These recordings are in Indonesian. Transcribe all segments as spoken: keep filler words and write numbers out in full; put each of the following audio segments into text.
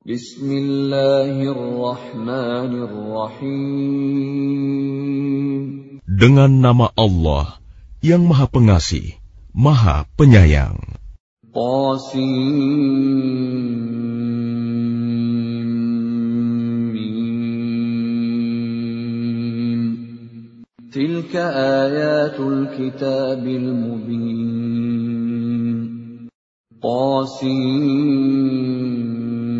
Bismillahirrahmanirrahim. Dengan nama Allah yang Maha Pengasih, Maha Penyayang. Qasim. Tilka ayatul kitabil mubin. Qasim.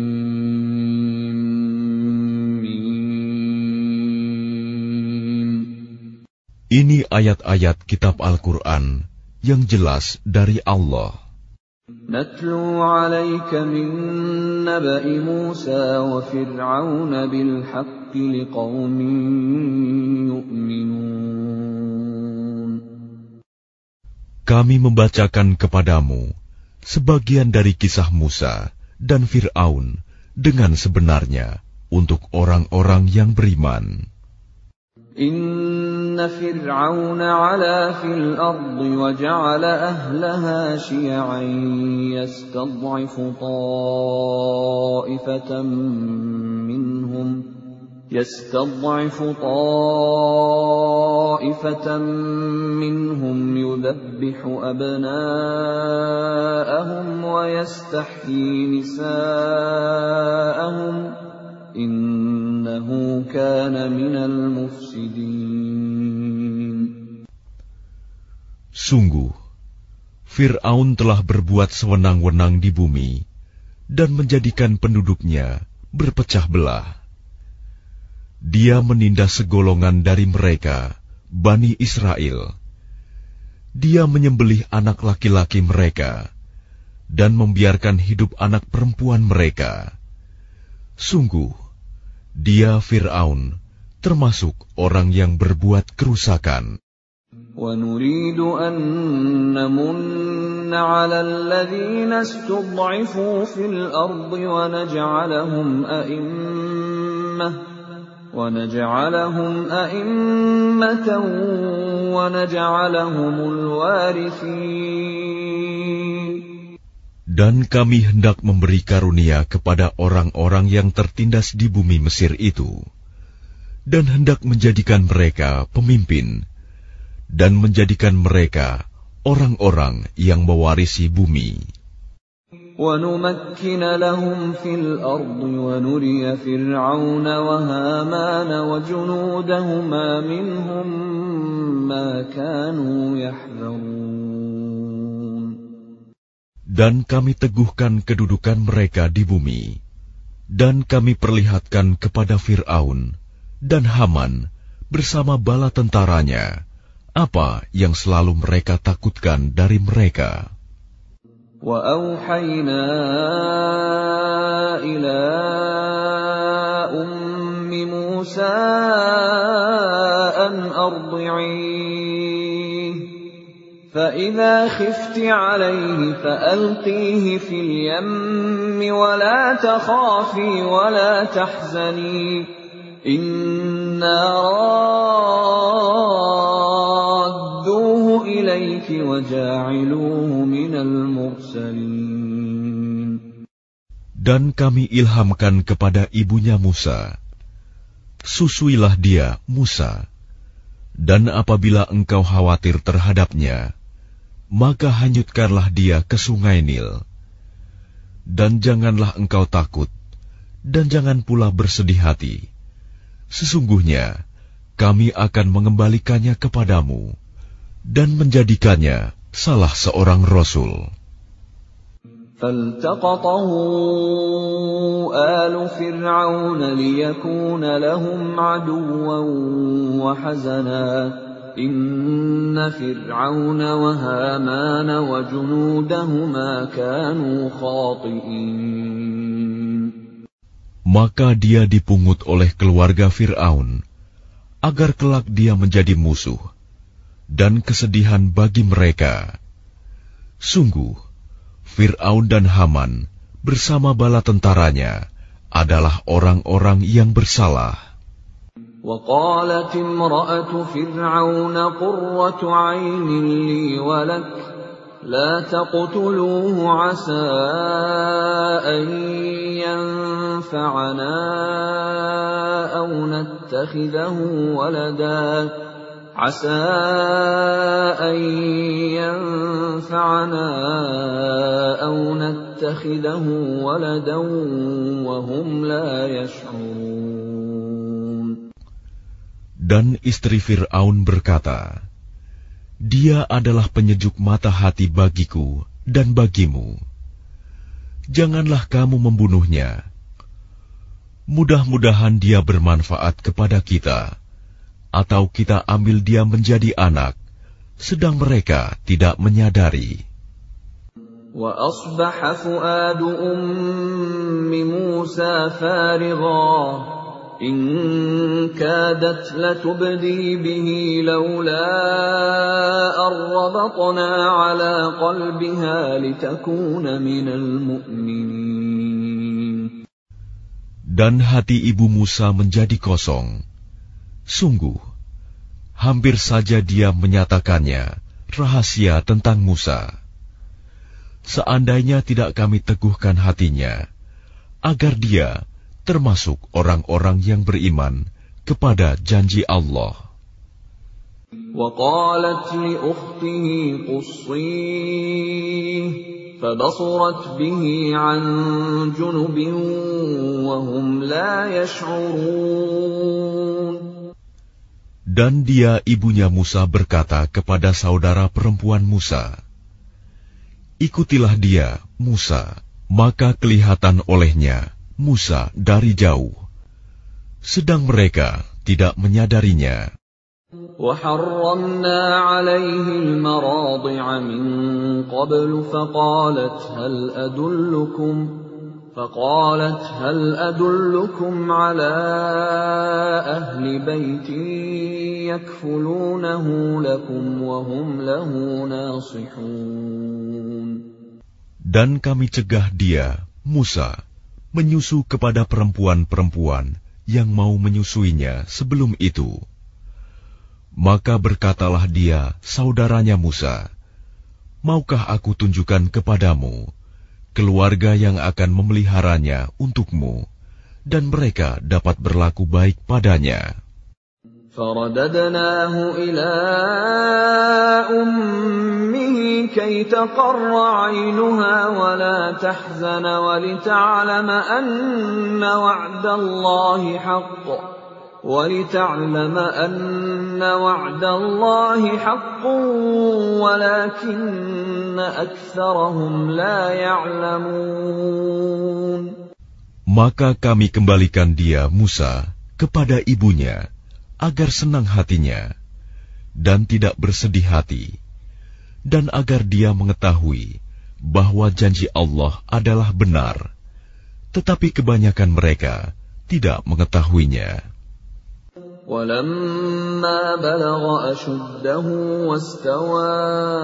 Ini ayat-ayat kitab Al-Quran yang jelas dari Allah. Natlu 'alaika min naba'i Musa wa Fir'aun bil haqqi liqaumin yu'minun. Kami membacakan kepadamu sebagian dari kisah Musa dan Fir'aun dengan sebenarnya untuk orang-orang yang beriman. Inna Fir'aun 'ala fil ardi wa ja'ala ahlaha syi'an yastad'ifu ta'ifatan minhum yastad'ifu ta'ifatan minhum yudabbihu abna'ahum wa yastahyi nisa'ahum innahu kana minal mufsidin. Sungguh, Fir'aun telah berbuat sewenang-wenang di bumi dan menjadikan penduduknya berpecah belah. Dia menindas segolongan dari mereka, Bani Israel. Dia menyembelih anak laki-laki mereka dan membiarkan hidup anak perempuan mereka. Sungguh, dia Fir'aun termasuk orang yang berbuat kerusakan. وَنُرِيدُ أَن نَّمُنَّ عَلَى الَّذِينَ اسْتُضْعِفُوا فِي الْأَرْضِ وَنَجْعَلَهُمْ أَئِمَّةً وَنَجْعَلَهُمْ أَئِمَّةً وَنَجْعَلَهُمُ الْوَارِثِينَ. Dan kami hendak memberi karunia kepada orang-orang yang tertindas di bumi Mesir itu, dan hendak menjadikan mereka pemimpin, dan menjadikan mereka orang-orang yang mewarisi bumi. وَنُمَكِّنَ لَهُمْ فِي الْأَرْضِ وَنُرِيَ فِرْعَوْنَ وَهَامَانَ وَجُنُودَهُمَا مِنْهُمْ مَا كَانُوا يَحْذَرُونَ. Dan kami teguhkan kedudukan mereka di bumi, dan kami perlihatkan kepada Fir'aun dan Haman bersama bala tentaranya apa yang selalu mereka takutkan dari mereka. وَأَوْحَيْنَا إِلَىٰ أُمِّ مُوسَىٰ أَنْ أَرْضِعِيهِ فَإِذَا خِفْتِ عَلَيْهِ فَأَلْقِيهِ فِي الْيَمِّ وَلَا تَخَافِي وَلَا تَحْزَنِي إِنَّا رَادُّوهُ إِلَيْكِ وَجَاعِلُوهُ مِنَ الْمُرْسَلِينَ. Dan kami ilhamkan kepada ibunya Musa, susuilah dia, Musa, dan apabila engkau khawatir terhadapnya, maka hanyutkanlah dia ke sungai Nil. Dan janganlah engkau takut, dan jangan pula bersedih hati. Sesungguhnya, kami akan mengembalikannya kepadamu, dan menjadikannya salah seorang Rasul. فَالْتَقَطَهُ آلُ فِرْعَوْنَ لِيَكُونَ لَهُمْ عَدُوًّا وَحَزَنًا إِنَّ فِرْعَوْنَ وَهَامَانَ وَجُنُودَهُمَا كَانُوا خَاطِئِينَ. Maka dia dipungut oleh keluarga Fir'aun, agar kelak dia menjadi musuh, dan kesedihan bagi mereka. Sungguh, Fir'aun dan Haman bersama bala tentaranya adalah orang-orang yang bersalah. وَقَالَتِ امْرَأَةُ فِرْعَوْنَ قُرَّةُ عَيْنٍ لِّي وَلَكَ لَا تَقْتُلُوهُ عَسَىٰ أَن ينفعنا أو نتخذه ولدا عسى أن ينفعنا أو نتخذه ولدا وهم لا يشعرون. Dan istri Fir'aun berkata, Dia adalah penyejuk mata hati bagiku dan bagimu. Janganlah kamu membunuhnya. Mudah-mudahan dia bermanfaat kepada kita, atau kita ambil dia menjadi anak, sedang mereka tidak menyadari. وَأَصْبَحَ فُؤَادُ أُمِّ مُوسَى فَارِغًا إِنْ كَادَتْ لَتُبْدِي بِهِ لَوْلَا أَنْ رَبَطْنَا عَلَى قَلْبِهَا لِتَكُونَ مِنَ الْمُؤْمِنِينَ. Dan hati ibu Musa menjadi kosong. Sungguh, hampir saja dia menyatakannya rahasia tentang Musa. Seandainya tidak kami teguhkan hatinya, agar dia termasuk orang-orang yang beriman kepada janji Allah. وَقَالَتْ لِأُخْتِهِ قُصِّيهِ فَبَصُرَتْ بِهِ عَنْ جُنُبٍ وَهُمْ لَا يَشْعُرُونَ. Dan dia ibunya Musa berkata kepada saudara perempuan Musa, Ikutilah dia, Musa, maka kelihatan olehnya Musa dari jauh, sedang mereka tidak menyadarinya. وَحَرَّمْنَا عَلَيْهِ الْمَرَاضِعَ مِنْ قَبْلُ فَقَالَتْ هَلْ أَدُلُّكُمْ فَقَالَتْ هَلْ أَدُلُّكُمْ عَلَى أَهْلِ بَيْتٍ يَكْفُلُونَهُ لَكُمْ وَهُمْ لَهُ نَاصِحُونَ. Dan kami cegah dia, Musa, menyusu kepada perempuan-perempuan yang mau menyusuinya sebelum itu. Maka berkatalah dia, saudaranya Musa, Maukah aku tunjukkan kepadamu keluarga yang akan memeliharanya untukmu, dan mereka dapat berlaku baik padanya. فَرَدَدْنَاهُ إِلَىٰ أُمِّهِ كَيْ تَقَرَّ عَيْنُهَا وَلَا تَحْزَنَ وَلِتَعْلَمَ أَنَّ وَعْدَ اللَّهِ حَقٌّ وَلِتَعْلَمَ أَنَّ وَعْدَ اللَّهِ حَقٌّ وَلَكِنَّ أَكْثَرَهُمْ لَا يَعْلَمُونَ. Maka kami kembalikan dia, Musa, kepada ibunya, agar senang hatinya, dan tidak bersedih hati, dan agar dia mengetahui bahwa janji Allah adalah benar, tetapi kebanyakan mereka tidak mengetahuinya. وَلَمَّا بَلَغَ أَشُدَّهُ وَاسْتَوَى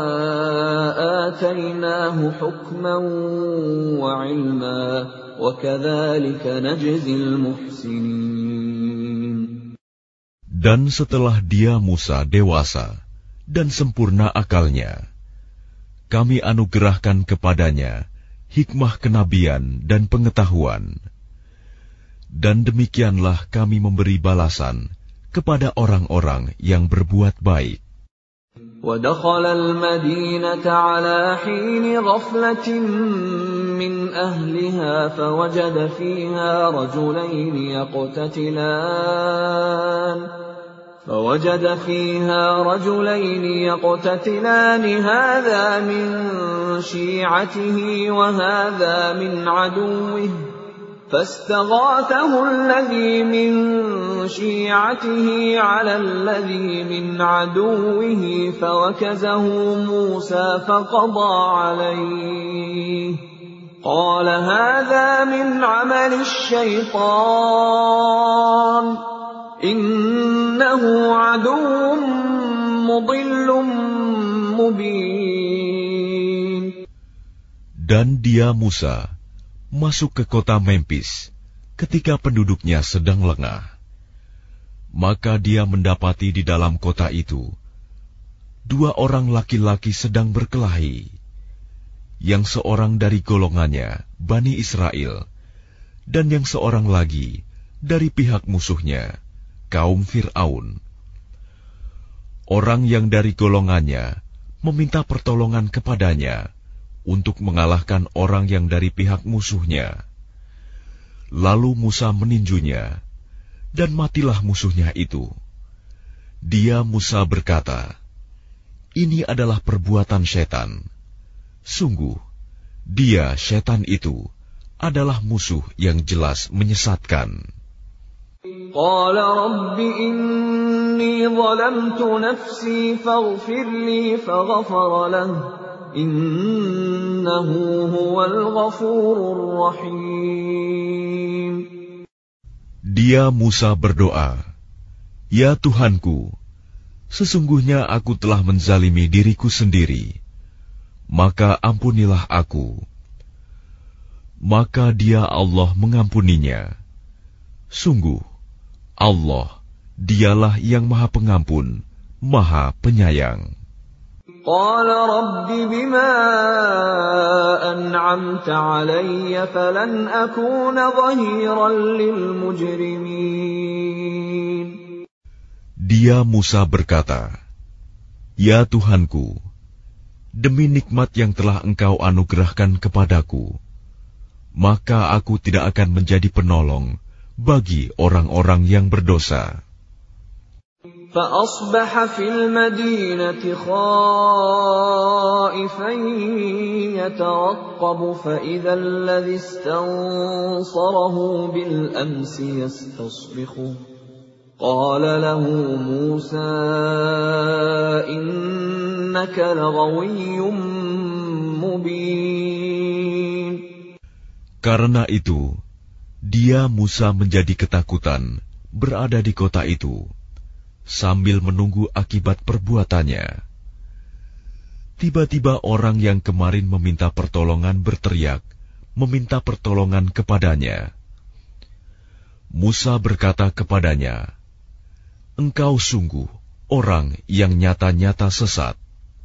آتَيْنَاهُ حُكْمًا وَعِلْمًا وَكَذَلِكَ نَجْزِي الْمُحْسِنِينَ. Dan setelah dia Musa dewasa dan sempurna akalnya, kami anugerahkan kepadanya hikmah kenabian dan pengetahuan. Dan demikianlah kami memberi balasan kepada orang-orang yang berbuat baik. وَدَخَلَ الْمَدِينَةَ عَلَى حِينِ غَفْلَةٍ مِّنْ أَهْلِهَا فَوَجَدَ فِيهَا رَجُلَيْنِ يَقْتَتِلَانِ فَوَجَدَ فِيهَا رَجُلَيْنِ يَقْتَتِلَانِ هَذَا مِنْ شِيعَتِهِ وَهَذَا مِنْ عَدُوِّهِ فَاسْتَغَاثَهُ الَّذِي مِنْ شِيعَتِهِ عَلَى الَّذِي مِنْ عَدُوِّهِ فَوَكَزَهُ مُوسَى فَقَضَى عَلَيْهِ قَالَ هَذَا مِنْ عَمَلِ الشَّيْطَانِ إِنَّهُ عَدُوٌّ مُضِلٌّ مُبِينٌ. Dan dia Musa masuk ke kota Memphis ketika penduduknya sedang lengah. Maka dia mendapati di dalam kota itu dua orang laki-laki sedang berkelahi, yang seorang dari golongannya, Bani Israel, dan yang seorang lagi dari pihak musuhnya, kaum Fir'aun. Orang yang dari golongannya meminta pertolongan kepadanya untuk mengalahkan orang yang dari pihak musuhnya. Lalu Musa meninjunya, dan matilah musuhnya itu. Dia Musa berkata, "Ini adalah perbuatan setan. Sungguh, dia setan itu adalah musuh yang jelas menyesatkan." Qala Rabbi inni zalamtu nafsi faghfir li faghfara lahu innahu huwal ghafurur rahim. Dia Musa berdoa, "Ya Tuhanku, sesungguhnya aku telah menzalimi diriku sendiri, maka ampunilah aku." Maka dia Allah mengampuninya. Sungguh, Allah, dialah yang maha pengampun, maha penyayang. Qala Rabbi bima an'amta alayya falan akuna dhahiran lil mujrimin. Dia Musa berkata, "Ya Tuhanku, demi nikmat yang telah Engkau anugerahkan kepadaku, maka aku tidak akan menjadi penolong bagi orang-orang yang berdosa." فأصبح في المدينة خائفا يترقب فإذا الذي استنصره بالأمس يستصرخه قال له موسى إنك لغوي مبين. Karena itu, dia Musa menjadi ketakutan berada di kota itu, sambil menunggu akibat perbuatannya. Tiba-tiba orang yang kemarin meminta pertolongan berteriak, meminta pertolongan kepadanya. Musa berkata kepadanya, "Engkau sungguh orang yang nyata-nyata sesat."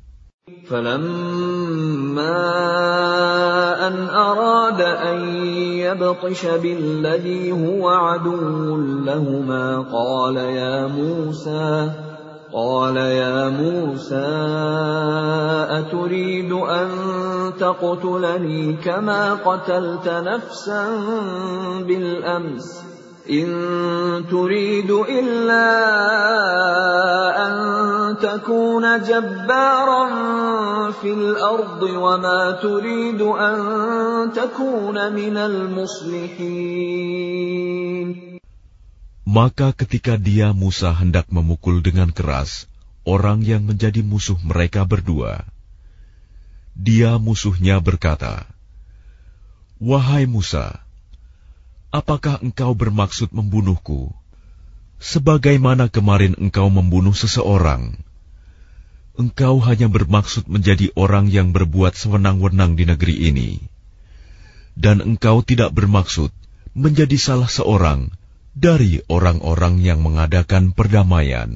فَلَمَّا أَنْ أَرَادَ أَنْ يَبْطِشَ بِالَّذِي هُوَ عَدُوٌّ لَهُمَا قَالَ يَا مُوسَى قَالَ يَا مُوسَى أَتُرِيدُ أَنْ تَقْتُلَنِي كَمَا قَتَلْتَ نَفْسًا بِالْأَمْسِ إِن تُرِيدُ إِلَّا أَن تَكُونَ جَبَّارًا فِي الْأَرْضِ وَمَا تُرِيدُ أَن تَكُونَ مِنَ الْمُصْلِحِينَ. Maka ketika dia Musa hendak memukul dengan keras orang yang menjadi musuh mereka berdua, dia musuhnya berkata, "Wahai Musa, apakah engkau bermaksud membunuhku, sebagaimana kemarin engkau membunuh seseorang? Engkau hanya bermaksud menjadi orang yang berbuat sewenang-wenang di negeri ini, dan engkau tidak bermaksud menjadi salah seorang dari orang-orang yang mengadakan perdamaian."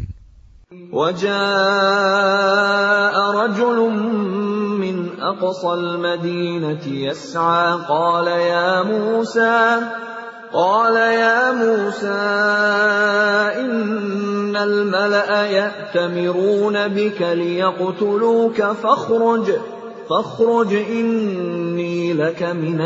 وَجَاءَ رَجُلٌ مِّنْ أَقْصَى الْمَدِينَةِ يَسْعَىٰ قَالَ يَا مُوسَىٰ قال يا موسى إن الملأ يأتمرون بك ليقتلوك فاخرج فاخرج إني لك من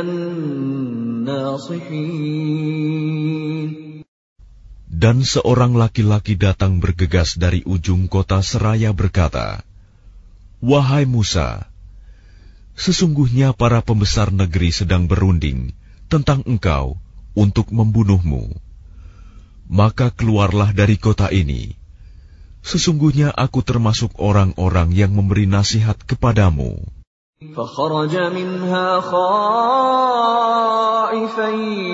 الناصحين. Dan seorang laki-laki datang bergegas dari ujung kota seraya berkata, "Wahai Musa, sesungguhnya para pembesar negeri sedang berunding tentang engkau untuk membunuhmu. Maka keluarlah dari kota ini. Sesungguhnya aku termasuk orang-orang yang memberi nasihat kepadamu." فخرج منها خائفا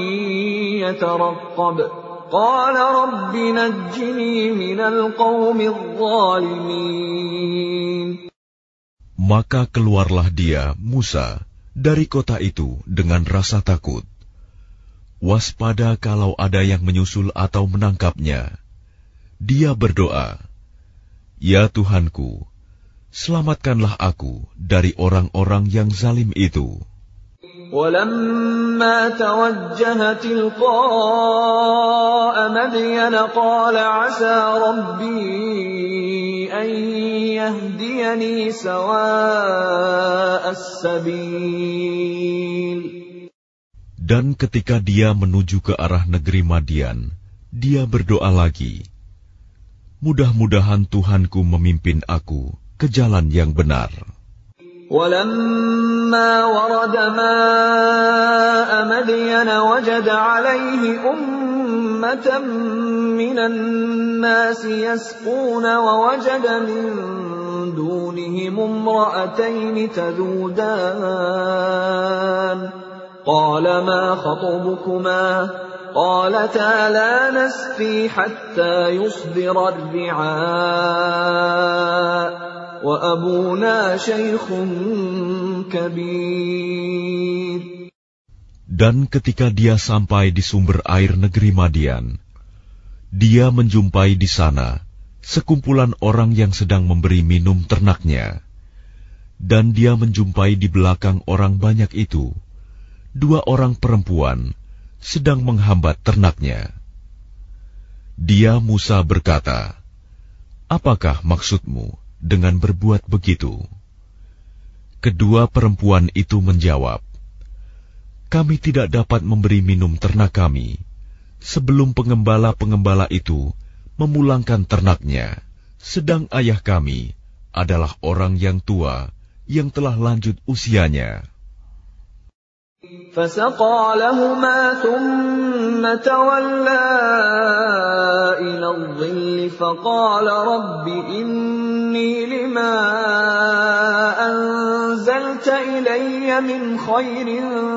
يترقب قال رب نجني من القوم الظالمين. Maka keluarlah dia, Musa, dari kota itu dengan rasa takut. Waspada kalau ada yang menyusul atau menangkapnya. Dia berdoa, "Ya Tuhanku, selamatkanlah aku dari orang-orang yang zalim itu." ولما توجه تلقاء مدين قال عسى ربي أن يهديني سواء السبيل. Dan ketika dia menuju ke arah negeri Madian, dia berdoa lagi, mudah-mudahan Tuhanku memimpin aku ke jalan yang benar. وَلَمَّا وَرَدَ مَاءَ مَدْيَنَ وَجَدَ عَلَيْهِ أُمَّةً مِّنَ النَّاسِ يَسْقُونَ وَوَجَدَ مِن دُونِهِمُ امْرَأَتَيْنِ تَذُودَانِ قَالَ مَا خَطْبُكُمَا قَالَتَا لَا نَسْقِي حَتَّى يُصْدِرَ الرِّعَاءُ وَأَبُونَا شَيْخٌ كَبِيرٌ. Dan ketika dia sampai di sumber air negeri Madian, dia menjumpai di sana sekumpulan orang yang sedang memberi minum ternaknya. Dan dia menjumpai di belakang orang banyak itu dua orang perempuan sedang menghambat ternaknya. Dia Musa berkata, apakah maksudmu dengan berbuat begitu? Kedua perempuan itu menjawab, kami tidak dapat memberi minum ternak kami sebelum pengembala-pengembala itu memulangkan ternaknya, sedang ayah kami adalah orang yang tua yang telah lanjut usianya. فَسَقَى لَهُمَا ثُمَّ تَوَلَّى إِلَى الظِّلِّ فَقَالَ رَبِّ إِنِّي لِمَا أَنزَلْتَ إِلَيَّ مِنْ خَيْرٍ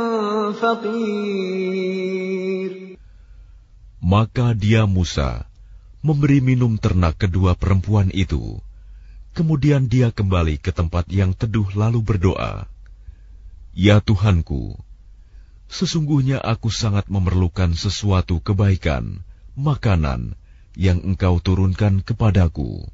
فَقِيرٌ. Maka dia Musa memberi minum ternak kedua perempuan itu. Kemudian dia kembali ke tempat yang teduh lalu berdoa, ya Tuhanku, sesungguhnya aku sangat memerlukan sesuatu kebaikan, makanan yang Engkau turunkan kepadaku.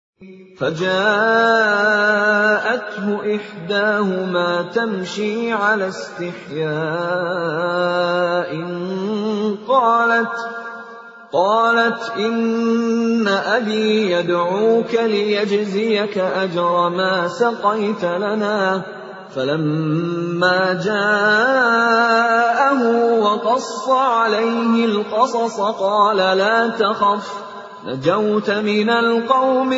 فَجَاءَتْهُ إِحْدَاهُمَا تَمْشِي عَلَى اسْتِحْيَاءٍ قَالَتْ قَالَتْ إِنَّ أَبِي يَدْعُوكَ لِيَجْزِيَكَ أَجْرَ مَا سَقَيْتَ لَنَا فَلَمَّا جَاءَهُ وَقَصَّ عَلَيْهِ الْقَصَصَ قَالَ لَا تَخَفْ نَجَوْتَ مِنَ الْقَوْمِ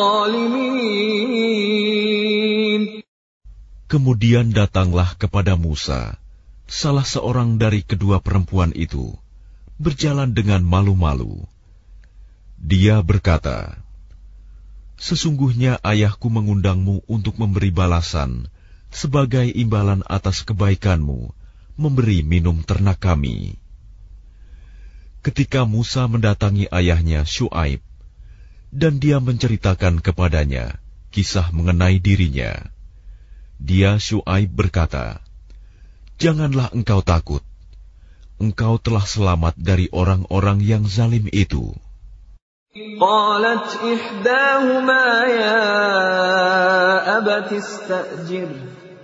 الظَّالِمِينَ. Kemudian datanglah kepada Musa salah seorang dari kedua perempuan itu, berjalan dengan malu-malu. Dia berkata, sesungguhnya ayahku mengundangmu untuk memberi balasan sebagai imbalan atas kebaikanmu memberi minum ternak kami. Ketika Musa mendatangi ayahnya Syuaib, dan dia menceritakan kepadanya kisah mengenai dirinya, dia Syuaib berkata, janganlah engkau takut, engkau telah selamat dari orang-orang yang zalim itu. قالت إحداهما يا أبت استأجره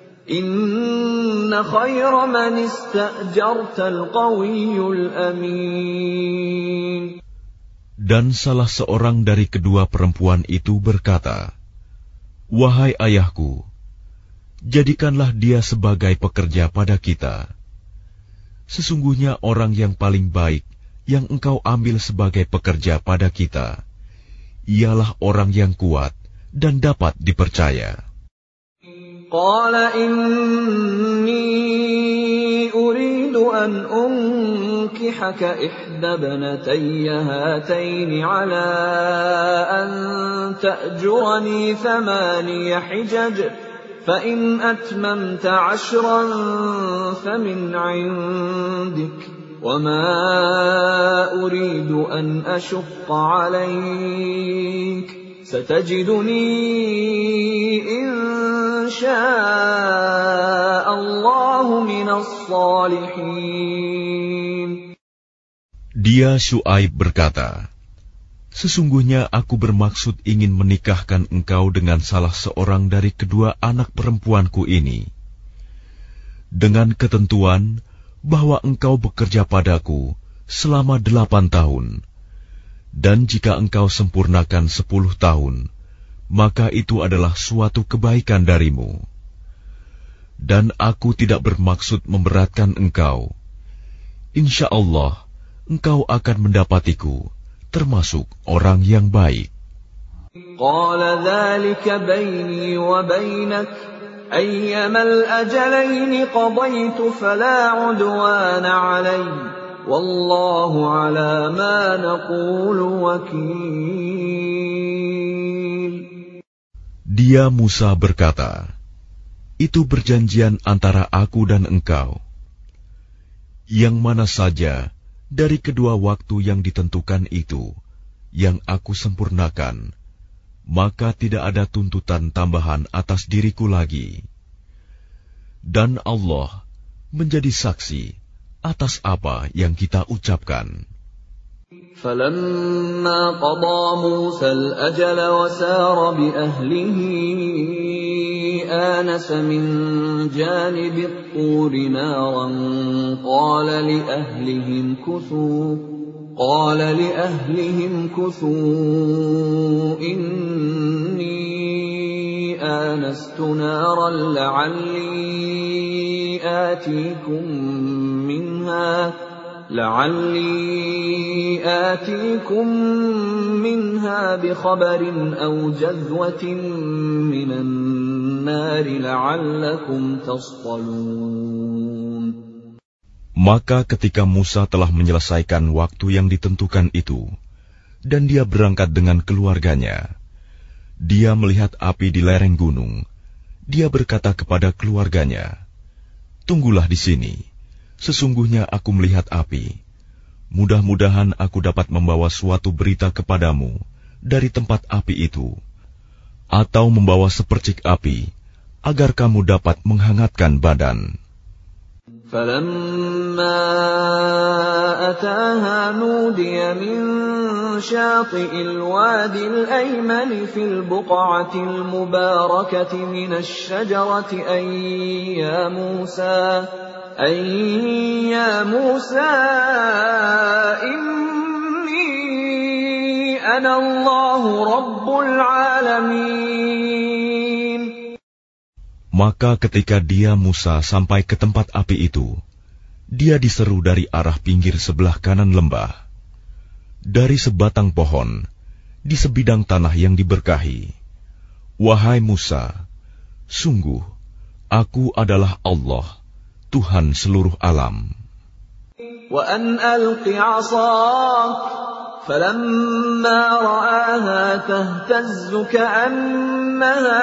إن خير من استأجرت القوي الأمين. Dan salah seorang dari kedua perempuan itu berkata, wahai ayahku, jadikanlah dia sebagai pekerja pada kita. Sesungguhnya orang yang paling baik yang engkau ambil sebagai pekerja pada kita, ialah orang yang kuat dan dapat dipercaya. Qala inni uridu an unkihaka ihda banatayya hataini ala an ta'jurani thamaniya hijaj, fa in atmamta ashran famin 'indik. وَمَا أُرِيدُ أَنْ أَشُقَّ عَلَيْكَ سَتَجِدُنِي إِنْ شَاءَ اللَّهُ مِنَ الصَّالِحِينَ. Dia Syuaib berkata, sesungguhnya aku bermaksud ingin menikahkan engkau dengan salah seorang dari kedua anak perempuanku ini. dengan ketentuan bahwa engkau bekerja padaku selama delapan tahun, dan jika engkau sempurnakan sepuluh tahun, maka itu adalah suatu kebaikan darimu. Dan aku tidak bermaksud memberatkan engkau. Insya Allah, engkau akan mendapatiku termasuk orang yang baik. Qala dzalika baini wa bainak ayyama al-ajalain qadaytu fala 'udwana 'alayya wallahu 'ala ma naqulu wakil. Dia Musa berkata, itu perjanjian antara aku dan engkau. Yang mana saja dari kedua waktu yang ditentukan itu yang aku sempurnakan, maka tidak ada tuntutan tambahan atas diriku lagi. Dan Allah menjadi saksi atas apa yang kita ucapkan. فَلَمَّا قَضَى مُوسَى الْأَجَلَ وَسَارَ بِأَهْلِهِ آنَسَ مِنْ جَانِبِ الطُّورِ نَارًا قَالَ لِأَهْلِهِ امْكُثُوا قَالَ لِأَهْلِهِ امْكُثُوا إِنِّي آنَسْتُ نَارًا لَعَلِّي آتِيكُم مِّنْهَا لعلي آتيكم منها بخبر أو جذوة من النار لعلكم تصطلون. Maka ketika Musa telah menyelesaikan waktu yang ditentukan itu, dan dia berangkat dengan keluarganya, dia melihat api di lereng gunung. Dia berkata kepada keluarganya, "Tunggulah di sini. Sesungguhnya aku melihat api. Mudah-mudahan aku dapat membawa suatu berita kepadamu dari tempat api itu, atau membawa sepercik api, agar kamu dapat menghangatkan badan." فَلَمَّا أَتَاهَا نُودِيَ مِن شَاطِئِ الْوَادِ الْأَيْمَنِ فِي الْبُقْعَةِ الْمُبَارَكَةِ مِنَ الشَّجَرَةِ أَن يَا مُوسَىٰ أَن يَا مُوسَىٰ إِنِّي أَنَا اللَّهُ رَبُّ الْعَالَمِينَ. Maka ketika dia Musa sampai ke tempat api itu, dia diseru dari arah pinggir sebelah kanan lembah. Dari sebatang pohon, di sebidang tanah yang diberkahi, "Wahai Musa, sungguh, aku adalah Allah, Tuhan seluruh alam." وَأَنْ أَلْقِ عَصَاكَ فَلَمَّا رَآهَا تَهْتَزُّ كَأَنَّهَا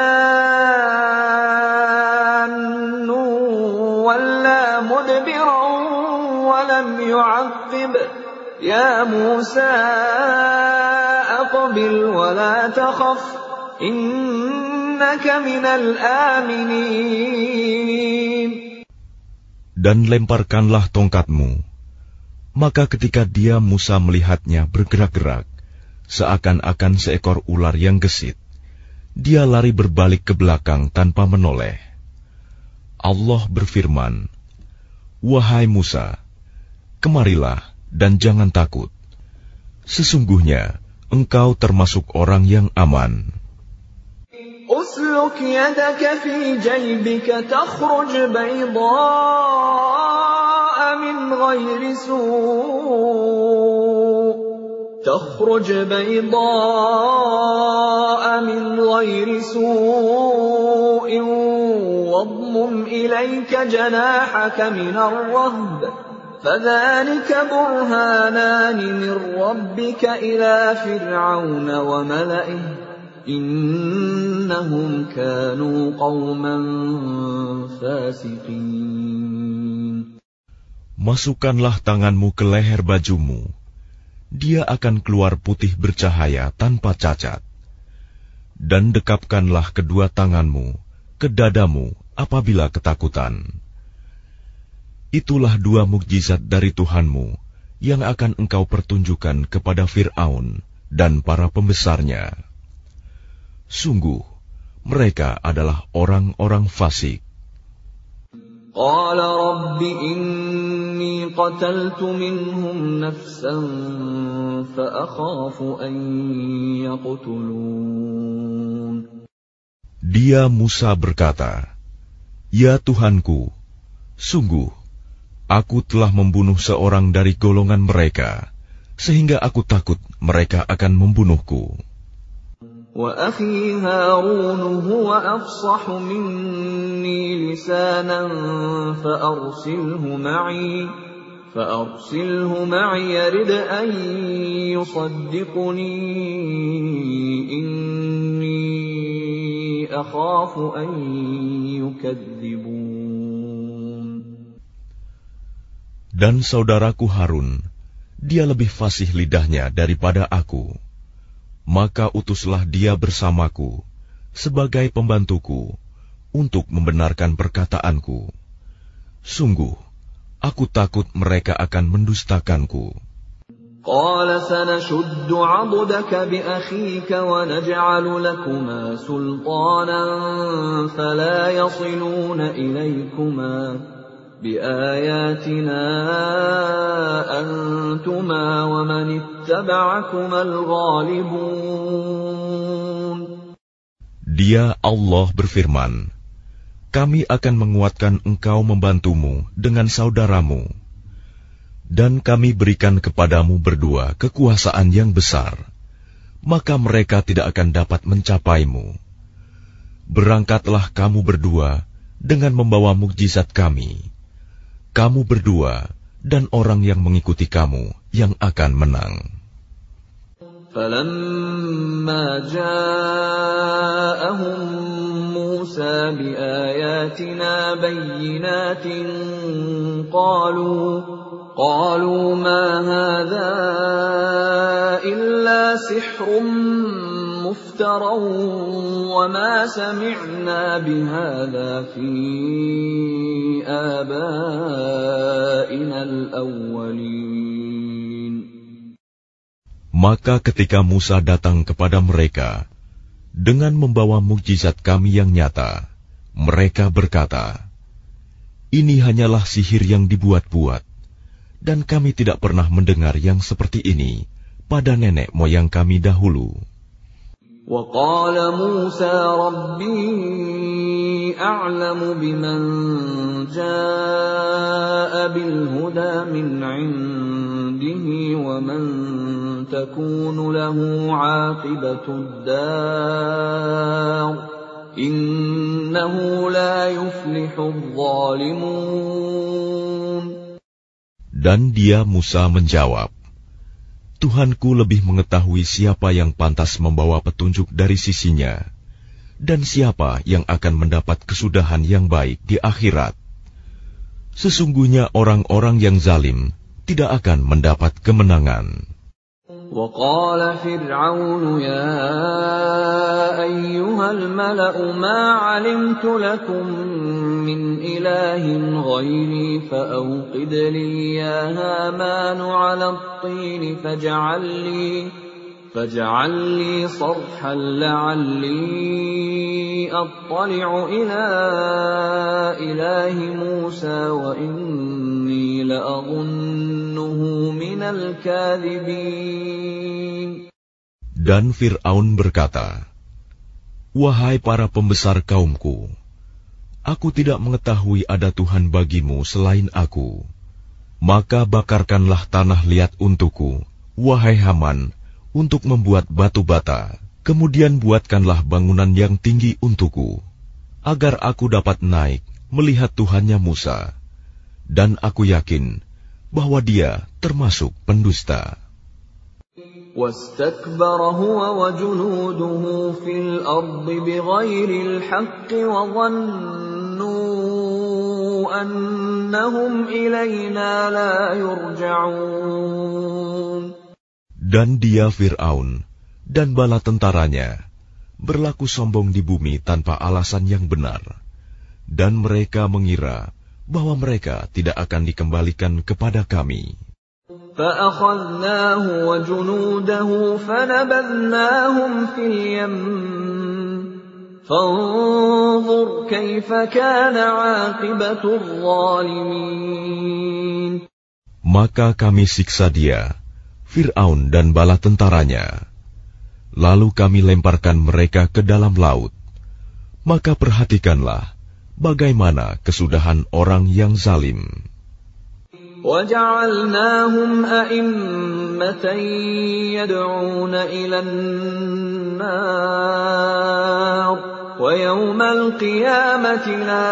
جَانٌّ وَلَّىٰ مُدْبِرًا وَلَمْ يُعَقِّبْ يَا مُوسَىٰ أَقْبِلْ وَلَا تَخَفْ إِنَّكَ مِنَ الْآمِنِينَ. Dan lemparkanlah tongkatmu. Maka ketika dia Musa melihatnya bergerak-gerak, seakan-akan seekor ular yang gesit, dia lari berbalik ke belakang tanpa menoleh. Allah berfirman, "Wahai Musa, kemarilah dan jangan takut. Sesungguhnya engkau termasuk orang yang aman." أسلك يدك في جيبك تخرج بيضاء من غير سوء تخرج بيضاء من غير سوء واضمم إليك جناحك من الرهب فذلك برهانان من ربك إلى فرعون وملئه إنهم كانوا قوما فاسقين. Masukkanlah tanganmu ke leher bajumu, dia akan keluar putih bercahaya tanpa cacat. Dan dekapkanlah kedua tanganmu ke dadamu apabila ketakutan. Itulah dua mukjizat dari Tuhanmu yang akan engkau pertunjukkan kepada Fir'aun dan para pembesarnya. Sungguh, mereka adalah orang-orang fasik. قال رب إني قتلت منهم نفسا فأخاف أن يقتلون. Dia Musa berkata, Ya Tuhanku, sungguh, aku telah membunuh seorang dari golongan mereka, sehingga aku takut mereka akan membunuhku. وأخي هارون هو أفصح مني لسانا فأرسله معي فأرسله معي يرد أن يصدقني إني أخاف أن يكذبون. Dan saudaraku Harun, dia lebih fasih lidahnya daripada aku. Maka utuslah dia bersamaku sebagai pembantuku untuk membenarkan perkataanku. Sungguh, aku takut mereka akan mendustakanku. قال سنشد عضدك بأخيك ونجعل لكما سلطانا فلا يصلون إليكما بآياتنا أنتما ومن اتبعكما الغالبون. Dia Allah berfirman, kami akan menguatkan engkau membantumu dengan saudaramu, dan kami berikan kepadamu berdua kekuasaan yang besar, maka mereka tidak akan dapat mencapaimu. Berangkatlah kamu berdua dengan membawa mukjizat kami. Kamu berdua dan orang yang mengikuti kamu yang akan menang. فَلَمَّا جَاءَهُم مُوسَى بِآيَاتِنَا بَيِّنَاتٍ قَالُوا قَالُوا مَا هَذَا إِلَّا سِحْرٌ مُفْتَرًى وَمَا سَمِعْنَا بِهَذَا فِي آبَائِنَا الْأَوَّلِينَ. Maka ketika Musa datang kepada mereka dengan membawa mukjizat kami yang nyata, mereka berkata, ini hanyalah sihir yang dibuat-buat, dan kami tidak pernah mendengar yang seperti ini pada nenek moyang kami dahulu. وَقَالَ مُوسَى رَبِّي أَعْلَمُ بِمَنْ جَاءَ بِالْهُدَى مِنْ عِنْدِهِ وَمَنْ تَكُونُ لَهُ عَاقِبَةُ الدَّارِ إِنَّهُ لَا يُفْلِحُ الظَّالِمُونَ. Dan dia Musa menjawab, Tuhanku lebih mengetahui siapa yang pantas membawa petunjuk dari sisinya, dan siapa yang akan mendapat kesudahan yang baik di akhirat. Sesungguhnya orang-orang yang zalim tidak akan mendapat kemenangan. وَقَالَ فِرْعَوْنُ يَا أَيُّهَا الْمَلَأُ مَا عَلِمْتُ لَكُمْ مِنْ إِلَٰهٍ غَيْرِي فَأَوْقِدْ لِي يَا هَامَانُ عَلَى الطِّينِ فَاجْعَل لِّي فَاجْعَل لِّي صَرْحًا لَّعَلِّي أَطَّلِعُ إِلَىٰ إِلَٰهِ مُوسَىٰ وَإِنِّي لَأَظُنُّهُ مِنَ الْكَاذِبِينَ. Dan Fir'aun berkata, Wahai para pembesar kaumku, aku tidak mengetahui ada Tuhan bagimu selain aku. Maka bakarkanlah tanah liat untukku, wahai Haman, untuk membuat batu bata. Kemudian buatkanlah bangunan yang tinggi untukku, agar aku dapat naik melihat Tuhannya Musa. Dan aku yakin bahwa dia termasuk pendusta. وَاسْتَكْبَرَ هُوَ وَجُنُودُهُ فِي الْأَرْضِ بِغَيْرِ الْحَقِّ وَظَنُّوا أَنَّهُمْ إِلَيْنَا لَا يُرْجَعُونَ. Dan dia Fir'aun dan bala tentaranya berlaku sombong di bumi tanpa alasan yang benar, dan mereka mengira bahwa mereka tidak akan dikembalikan kepada kami. فَأَخَذْنَاهُ وَجُنُودَهُ فَنَبَذْنَاهُمْ فِي الْيَمِّ فانظر كيف كان عاقبة الظالمين. Maka kami siksa dia, Fir'aun dan bala tentaranya. Lalu kami lemparkan mereka ke dalam laut. Maka perhatikanlah bagaimana kesudahan orang yang zalim. وَجَعَلْنَاهُمْ أَئِمَّةً يَدْعُونَ إِلَى النَّارِ وَيَوْمَ الْقِيَامَةِ لَا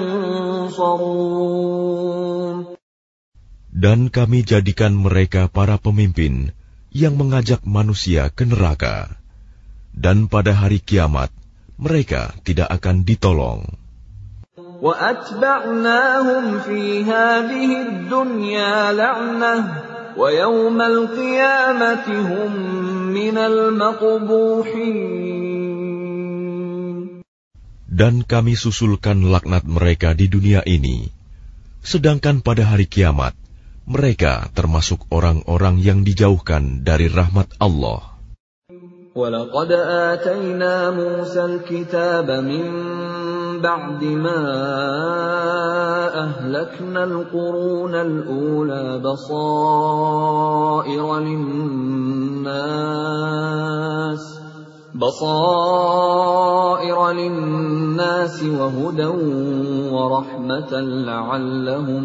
يُنصَرُونَ. Dan kami jadikan mereka para pemimpin yang mengajak manusia ke neraka. Dan pada hari kiamat, mereka tidak akan ditolong. وَأَتْبَعْنَاهُمْ فِي هَذِهِ الدُّنْيَا لَعْنَةً وَيَوْمَ الْقِيَامَةِ هُمْ مِنَ الْمَقْبُوحِينَ. Dan kami susulkan laknat mereka di dunia ini, sedangkan pada hari kiamat, mereka termasuk orang-orang yang dijauhkan dari rahmat Allah. وَلَقَدْ آتَيْنَا مُوسَى الْكِتَابَ مِنْ بَعْدِ مَا أَهْلَكْنَا الْقُرُونَ الْأُولَى بَصَائِرَ لِلنَّاسِ بَصَائِرَ لِلنَّاسِ وَهُدًى وَرَحْمَةً لَعَلَّهُمْ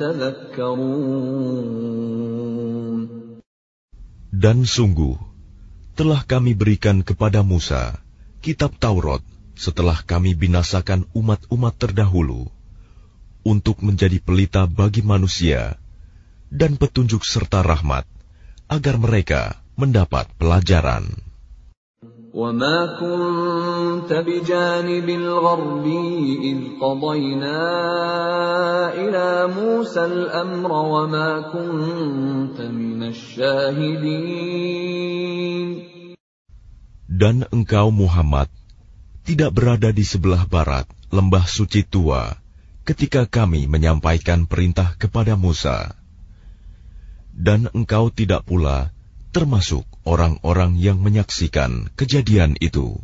يَتَذَكَّرُونَ. Dan sungguh telah kami berikan kepada Musa kitab Taurat setelah kami binasakan umat-umat terdahulu, untuk menjadi pelita bagi manusia dan petunjuk serta rahmat, agar mereka mendapat pelajaran. وَمَا كُنْتَ بِجَانِبِ الْغَرْبِيِّ إِذْ قَضَيْنَا إِلَى مُوسَى الْأَمْرَ وَمَا كُنْتَ مِنَ الشَّاهِدِينَ. Dan engkau Muhammad tidak berada di sebelah barat lembah suci tua ketika kami menyampaikan perintah kepada Musa. Dan engkau tidak pula termasuk orang-orang yang menyaksikan kejadian itu.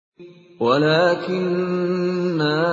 وَلَكِنَّا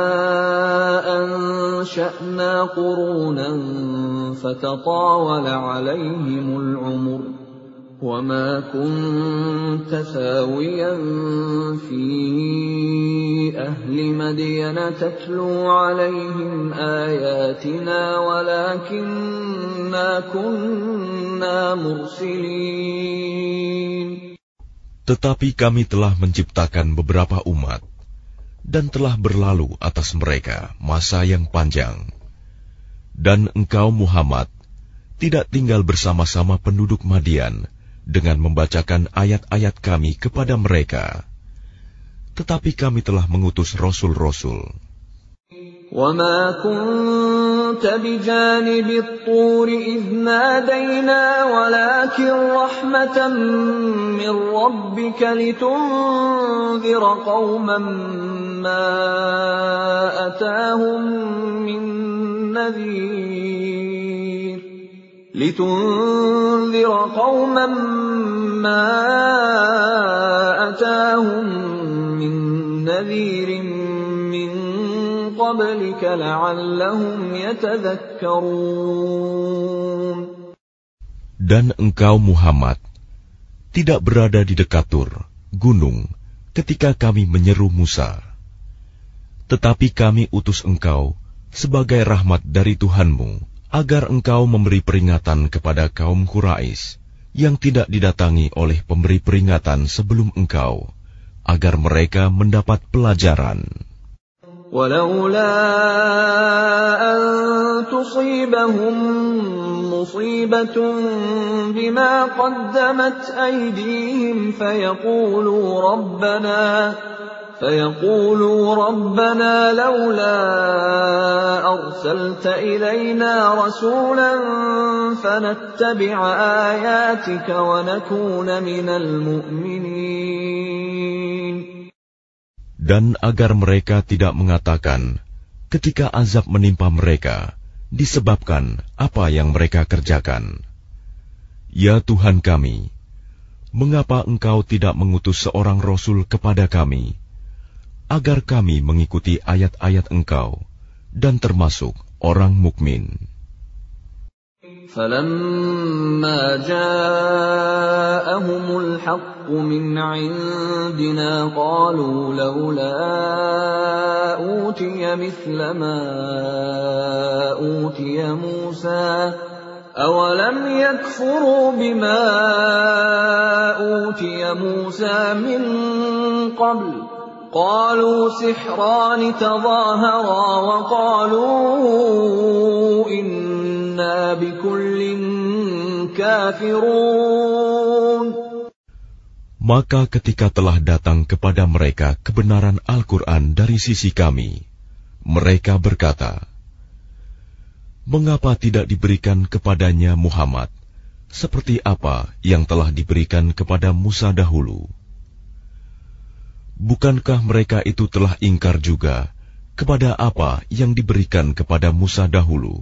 أَنشَأْنَا قُرُونًا فَتَطَاوَلَ عَلَيْهِمُ الْعُمُرُ وَمَا كُنْتَ ثَاوِيًا فِي أَهْلِ مَدْيَنَ تَتْلُو عَلَيْهِمْ آيَاتِنَا وَلَكِنَّا كُنَّا مُرْسِلِينَ. Tetapi kami telah menciptakan beberapa umat, dan telah berlalu atas mereka masa yang panjang. Dan engkau Muhammad tidak tinggal bersama-sama penduduk Madian dengan membacakan ayat-ayat kami kepada mereka. Tetapi kami telah mengutus rasul-rasul. وَمَا كُنْتَ بِجَانِبِ الطُّورِ إِذْ نَادَيْنَا وَلَكِنْ رَحْمَةً مِّن رَّبِّكَ لِتُنذِرَ قَوْمًا مَّا أَتَاهُم مِّن نَّذِيرٍ لِتُنذِرَ قَوْمًا مَّا أَتَاهُم مِّن نَّذِيرٍ مِّن قَبْلِكَ لَعَلَّهُمْ يَتَذَكَّرُونَ. Dan engkau Muhammad tidak berada di dekat Tur, gunung, ketika kami menyeru Musa. Tetapi kami utus engkau sebagai rahmat dari Tuhanmu, agar engkau memberi peringatan kepada kaum Quraisy yang tidak didatangi oleh pemberi peringatan sebelum engkau, agar mereka mendapat pelajaran. وَلَوْلَا أَن تُصِيبَهُم مُّصِيبَةٌ بِمَا قَدَّمَتْ أَيْدِيهِمْ فَيَقُولُوا رَبَّنَا فَيَقُولُوا رَبَّنَا لَوْلَا أَرْسَلْتَ إِلَيْنَا رَسُولًا فَنَتَّبِعَ آيَاتِكَ وَنَكُونَ مِنَ الْمُؤْمِنِينَ. Dan agar mereka tidak mengatakan ketika azab menimpa mereka disebabkan apa yang mereka kerjakan, "Ya Tuhan kami, mengapa Engkau tidak mengutus seorang Rasul kepada kami, agar kami mengikuti ayat-ayat Engkau dan termasuk orang mukmin. فَلَمَّا جَاءَهُمُ الْحَقُّ مِنْ عِنْدِنَا قَالُوا لَوْلَا أُوتِيَ مِثْلَ مَا أُوتِيَ مُوسَى أَوَلَمْ يَكْفُرُوا بِمَا أُوتِيَ مُوسَى مِنْ قَبْلُ قَالُوا سِحْرَانِ تَظَاهَرَا وَقَالُوا إِنَّا بِكُلٍّ كَافِرُونَ. Maka ketika telah datang kepada mereka kebenaran Al-Quran dari sisi kami, mereka berkata, mengapa tidak diberikan kepadanya Muhammad seperti apa yang telah diberikan kepada Musa dahulu? Bukankah mereka itu telah ingkar juga kepada apa yang diberikan kepada Musa dahulu?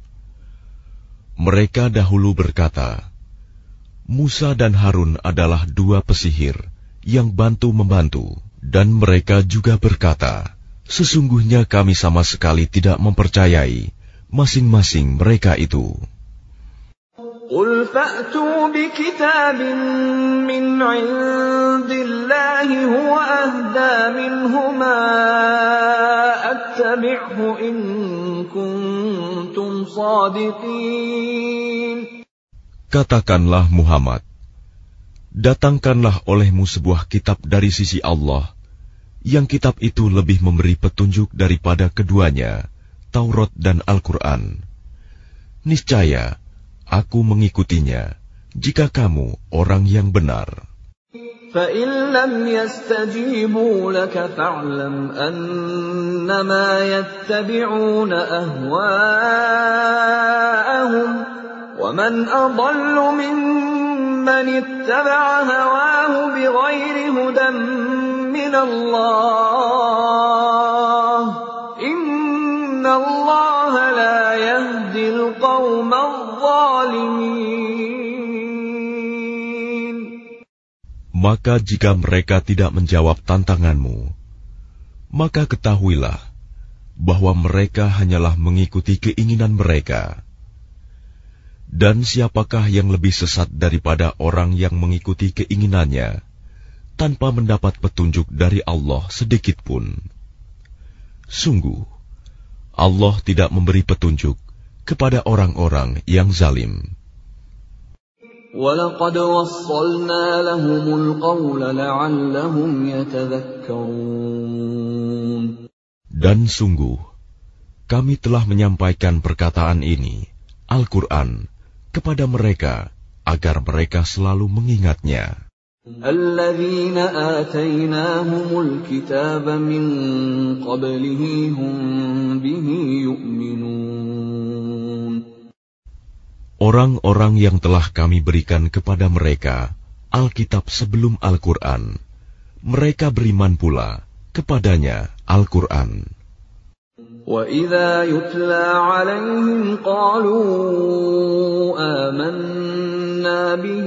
Mereka dahulu berkata, Musa dan Harun adalah dua pesihir yang bantu-membantu, dan mereka juga berkata, sesungguhnya kami sama sekali tidak mempercayai masing-masing mereka itu. قُلْ فَأْتُوا بِكِتَابٍ مِّنْ عِندِ اللَّهِ هُوَ أَهْدَىٰ مِنْهُمَا أَتَّبِعْهُ إِن كُنتُمْ صَادِقِينَ. Katakanlah Muhammad, datangkanlah olehmu sebuah kitab dari sisi Allah, yang kitab itu lebih memberi petunjuk daripada keduanya, Taurat dan Al-Quran. Niscaya aku mengikutinya, jika kamu orang yang benar. فَإِن لَّمْ يَسْتَجِيبُوا لَكَ فَاعْلَمْ أَنَّمَا يَتَّبِعُونَ أَهْوَاءَهُمْ وَمَنْ أَضَلُّ مِمَّنِ اتَّبَعَ هَوَاهُ بِغَيْرِ هُدًى مِّنَ اللَّهِ إِنَّ اللَّهَ لَا يَهْدِي الْقَوْمَ الظَّالِمِينَ. Maka jika mereka tidak menjawab tantanganmu, maka ketahuilah bahwa mereka hanyalah mengikuti keinginan mereka. Dan siapakah yang lebih sesat daripada orang yang mengikuti keinginannya tanpa mendapat petunjuk dari Allah sedikit pun? Sungguh, Allah tidak memberi petunjuk kepada orang-orang yang zalim. وَلَقَدْ وَصَّلْنَا لَهُمُ الْقَوْلَ لَعَلَّهُمْ يَتَذَكَّرُونَ. Dan sungguh, kami telah menyampaikan perkataan ini, Al-Quran, kepada mereka, agar mereka selalu mengingatnya. الَّذِينَ آتَيْنَاهُمُ الْكِتَابَ مِنْ قَبْلِهِ هُمْ بِهِ يُؤْمِنُونَ. Orang-orang yang telah kami berikan kepada mereka Alkitab sebelum Al-Quran, mereka beriman pula kepadanya Al-Quran. وَإِذَا يُتْلَى عَلَيْهِمْ قَالُوا آمَنَّا بِهِ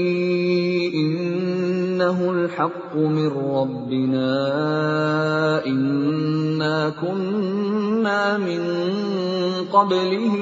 إِنَّهُ الْحَقُّ مِنْ رَبِّنَا إِنَّا كُنَّا مِنْ قَبْلِهِ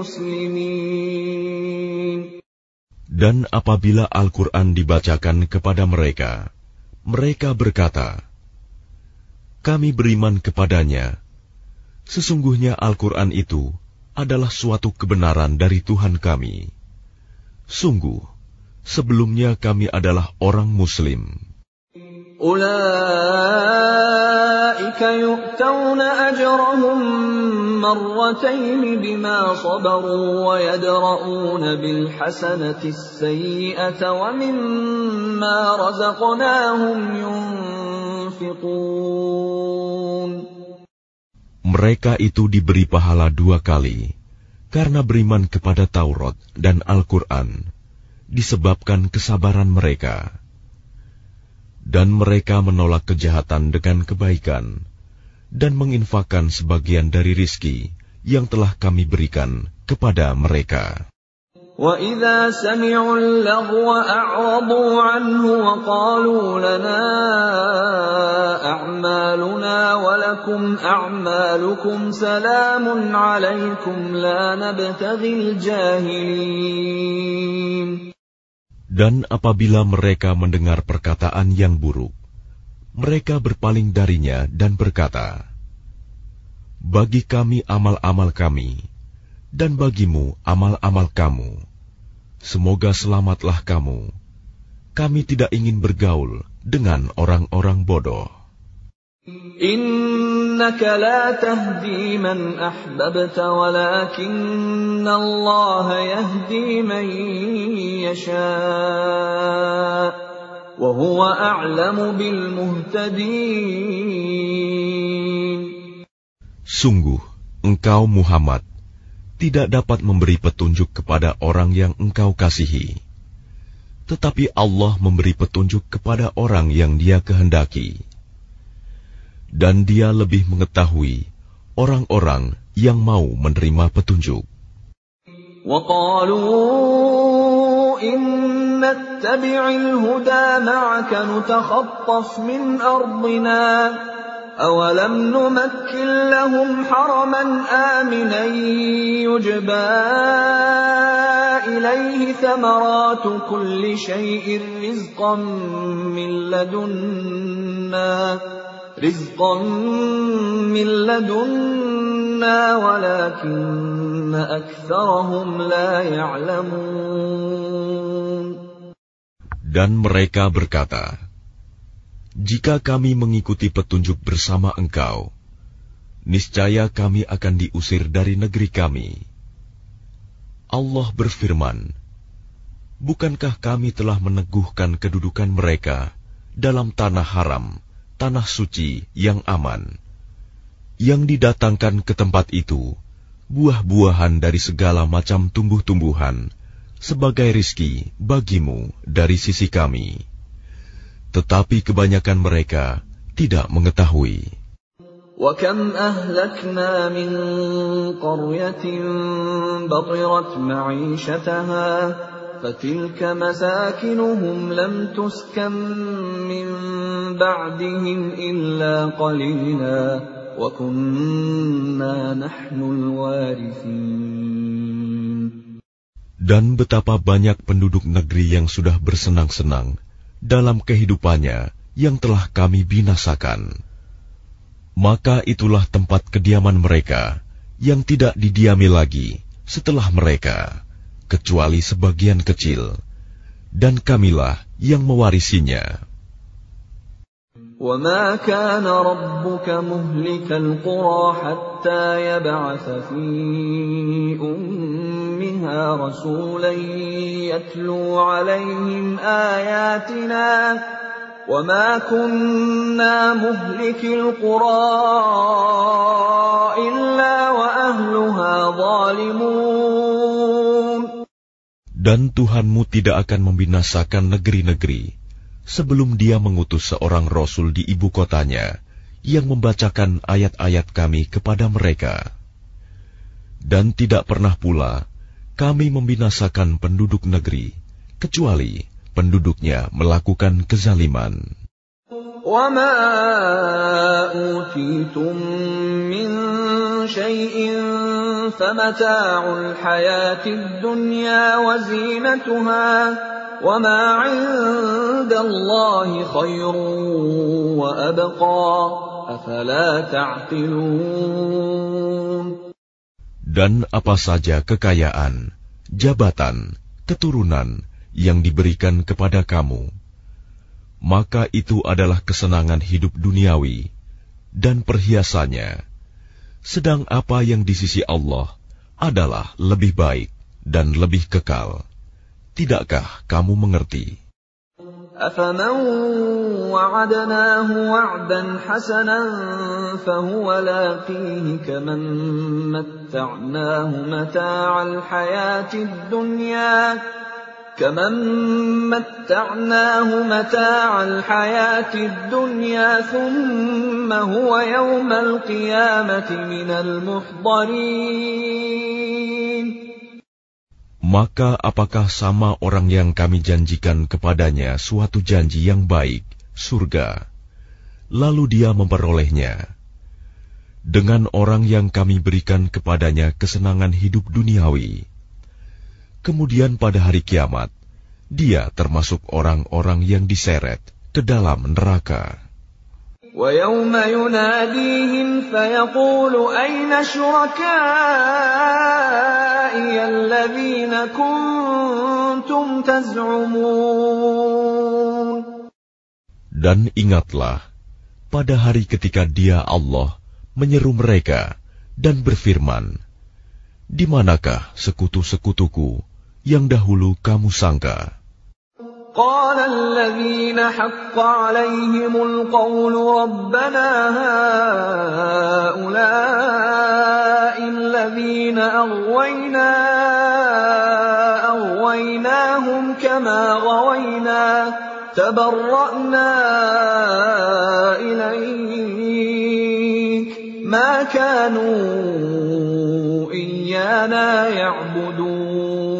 مُسْلِمِينَ. Dan apabila Al-Quran dibacakan kepada mereka, mereka berkata, kami beriman kepadanya. Sesungguhnya Al-Quran itu adalah suatu kebenaran dari Tuhan kami. Sungguh, sebelumnya kami adalah orang Muslim. Ulaika yu'tawna ajrahum marratayn bima sabaru wa yadra'una bil hasanati as-sayyi'ata wa mimma razaqnahum yunfiqun. Mereka itu diberi pahala dua kali karena beriman kepada Taurat dan Al-Quran, disebabkan kesabaran mereka. Dan mereka menolak kejahatan dengan kebaikan, dan menginfakkan sebagian dari rizki yang telah kami berikan kepada mereka. وَإِذَا سَمِعُوا اللَّغْوَ أَعْرَضُوا عَنْهُ وَقَالُوا لَنَا أَعْمَالُنَا وَلَكُمْ أَعْمَالُكُمْ سَلَامٌ عَلَيْكُمْ لَا نَبْتَغِي الْجَاهِلِينَ. Dan apabila mereka mendengar perkataan yang buruk, mereka berpaling darinya dan berkata, bagi kami amal-amal kami, dan bagimu amal-amal kamu. Semoga selamatlah kamu. Kami tidak ingin bergaul dengan orang-orang bodoh. Innaka la tahdi man ahbabta walakinna Allah yahdi man yasha' wa huwa a'lamu bil muhtadin. Sungguh, engkau Muhammad tidak dapat memberi petunjuk kepada orang yang engkau kasihi. Tetapi Allah memberi petunjuk kepada orang yang Dia kehendaki. Dan Dia lebih mengetahui orang-orang yang mau menerima petunjuk. وَقَالُوا إِن نَّتَّبِعِ الْهُدَى مَعَكَ نُتَخَطَّفْ مِنْ أَرْضِنَا أَوَلَمْ نُمَكِّنْ لَهُمْ حَرَمًا آمِنًا يُجْبَى إِلَيْهِ ثَمَرَاتُ كُلِّ شَيْءٍ رِزْقًا مِّن لَّدُنَّا رِزْقًا مِّن لَّدُنَّا وَلَكِنَّ أَكْثَرَهُمْ لَا يَعْلَمُونَ. Dan mereka berkata, jika kami mengikuti petunjuk bersama engkau, niscaya kami akan diusir dari negeri kami. Allah berfirman, bukankah kami telah meneguhkan kedudukan mereka dalam tanah haram, tanah suci yang aman, yang didatangkan ke tempat itu buah-buahan dari segala macam tumbuh-tumbuhan sebagai rizki bagimu dari sisi kami. Tetapi kebanyakan mereka tidak mengetahui. وَكَمْ أَهْلَكْنَا مِنْ قَرْيَةٍ بَطِرَتْ مَعِيشَتَهَا فَتِلْكَ مَسَاكِنُهُمْ لَمْ تُسْكَنْ مِنْ بَعْدِهِمْ إِلَّا قَلِيلًا وَكُنَّا نَحْنُ الْوَارِثِينَ. Dan betapa banyak penduduk negeri yang sudah bersenang-senang dalam kehidupannya yang telah kami binasakan. Maka itulah tempat kediaman mereka yang tidak didiami lagi setelah mereka, kecuali sebagian kecil, dan kamilah yang mewarisinya. وَمَا كَانَ رَبُّكَ مُهْلِكَ الْقُرَى حَتَّى يَبْعَثَ فِي أُمِّهَا رَسُولًا يَتْلُو عَلَيْهِمْ آيَاتِنَا وَمَا كُنَّا مُهْلِكِي الْقُرَى إِلَّا وَأَهْلُهَا ظَالِمُونَ. Dan Tuhanmu tidak akan membinasakan negeri-negeri sebelum Dia mengutus seorang Rasul di ibu kotanya yang membacakan ayat-ayat kami kepada mereka. Dan tidak pernah pula kami membinasakan penduduk negeri, kecuali penduduknya melakukan kezaliman. وَمَا أُوتِيتُم مِّن شَيْءٍ فَمَتَاعُ الْحَيَاةِ الدُّنْيَا وَزِينَتُهَا وَمَا عِندَ اللَّهِ خَيْرٌ وَأَبْقَى أَفَلَا تَعْقِلُونَ. Dan apa saja kekayaan, jabatan, keturunan yang diberikan kepada kamu, maka itu adalah kesenangan hidup duniawi dan perhiasannya. Sedang apa yang di sisi Allah adalah lebih baik dan lebih kekal. Tidakkah kamu mengerti? أَفَمَنْ وَعَدْنَاهُ وَعْدًا حَسَنًا فَهُوَ لَاقِيهِ كَمَنْ مَتَّعْنَاهُ مَتَاعَ الْحَيَاةِ الدُّنْيَا كَمَنْ مَتَّعْنَاهُ مَتَاعَ الْحَيَاةِ الدُّنْيَا ثُمَّ هُوَ يَوْمَ الْقِيَامَةِ مِنَ الْمُحْضَرِينَ. Maka apakah sama orang yang kami janjikan kepadanya suatu janji yang baik, surga, lalu dia memperolehnya, dengan orang yang kami berikan kepadanya kesenangan hidup duniawi, kemudian pada hari kiamat, dia termasuk orang-orang yang diseret ke dalam neraka. وَيَوْمَ يُنَادِيهِمْ فَيَقُولُ أَيْنَ شُرَكَائِيَ الَّذِينَ كُنتُمْ تَزْعُمُونَ. Dan ingatlah, pada hari ketika Dia Allah menyeru mereka dan berfirman, di manakah sekutu-sekutuku yang dahulu kamu sangka? قال الذين حق عليهم القول ربنا هؤلاء الذين أغوينا أغويناهم كما غوينا تبرأنا إليك ما كانوا إيانا يعبدون.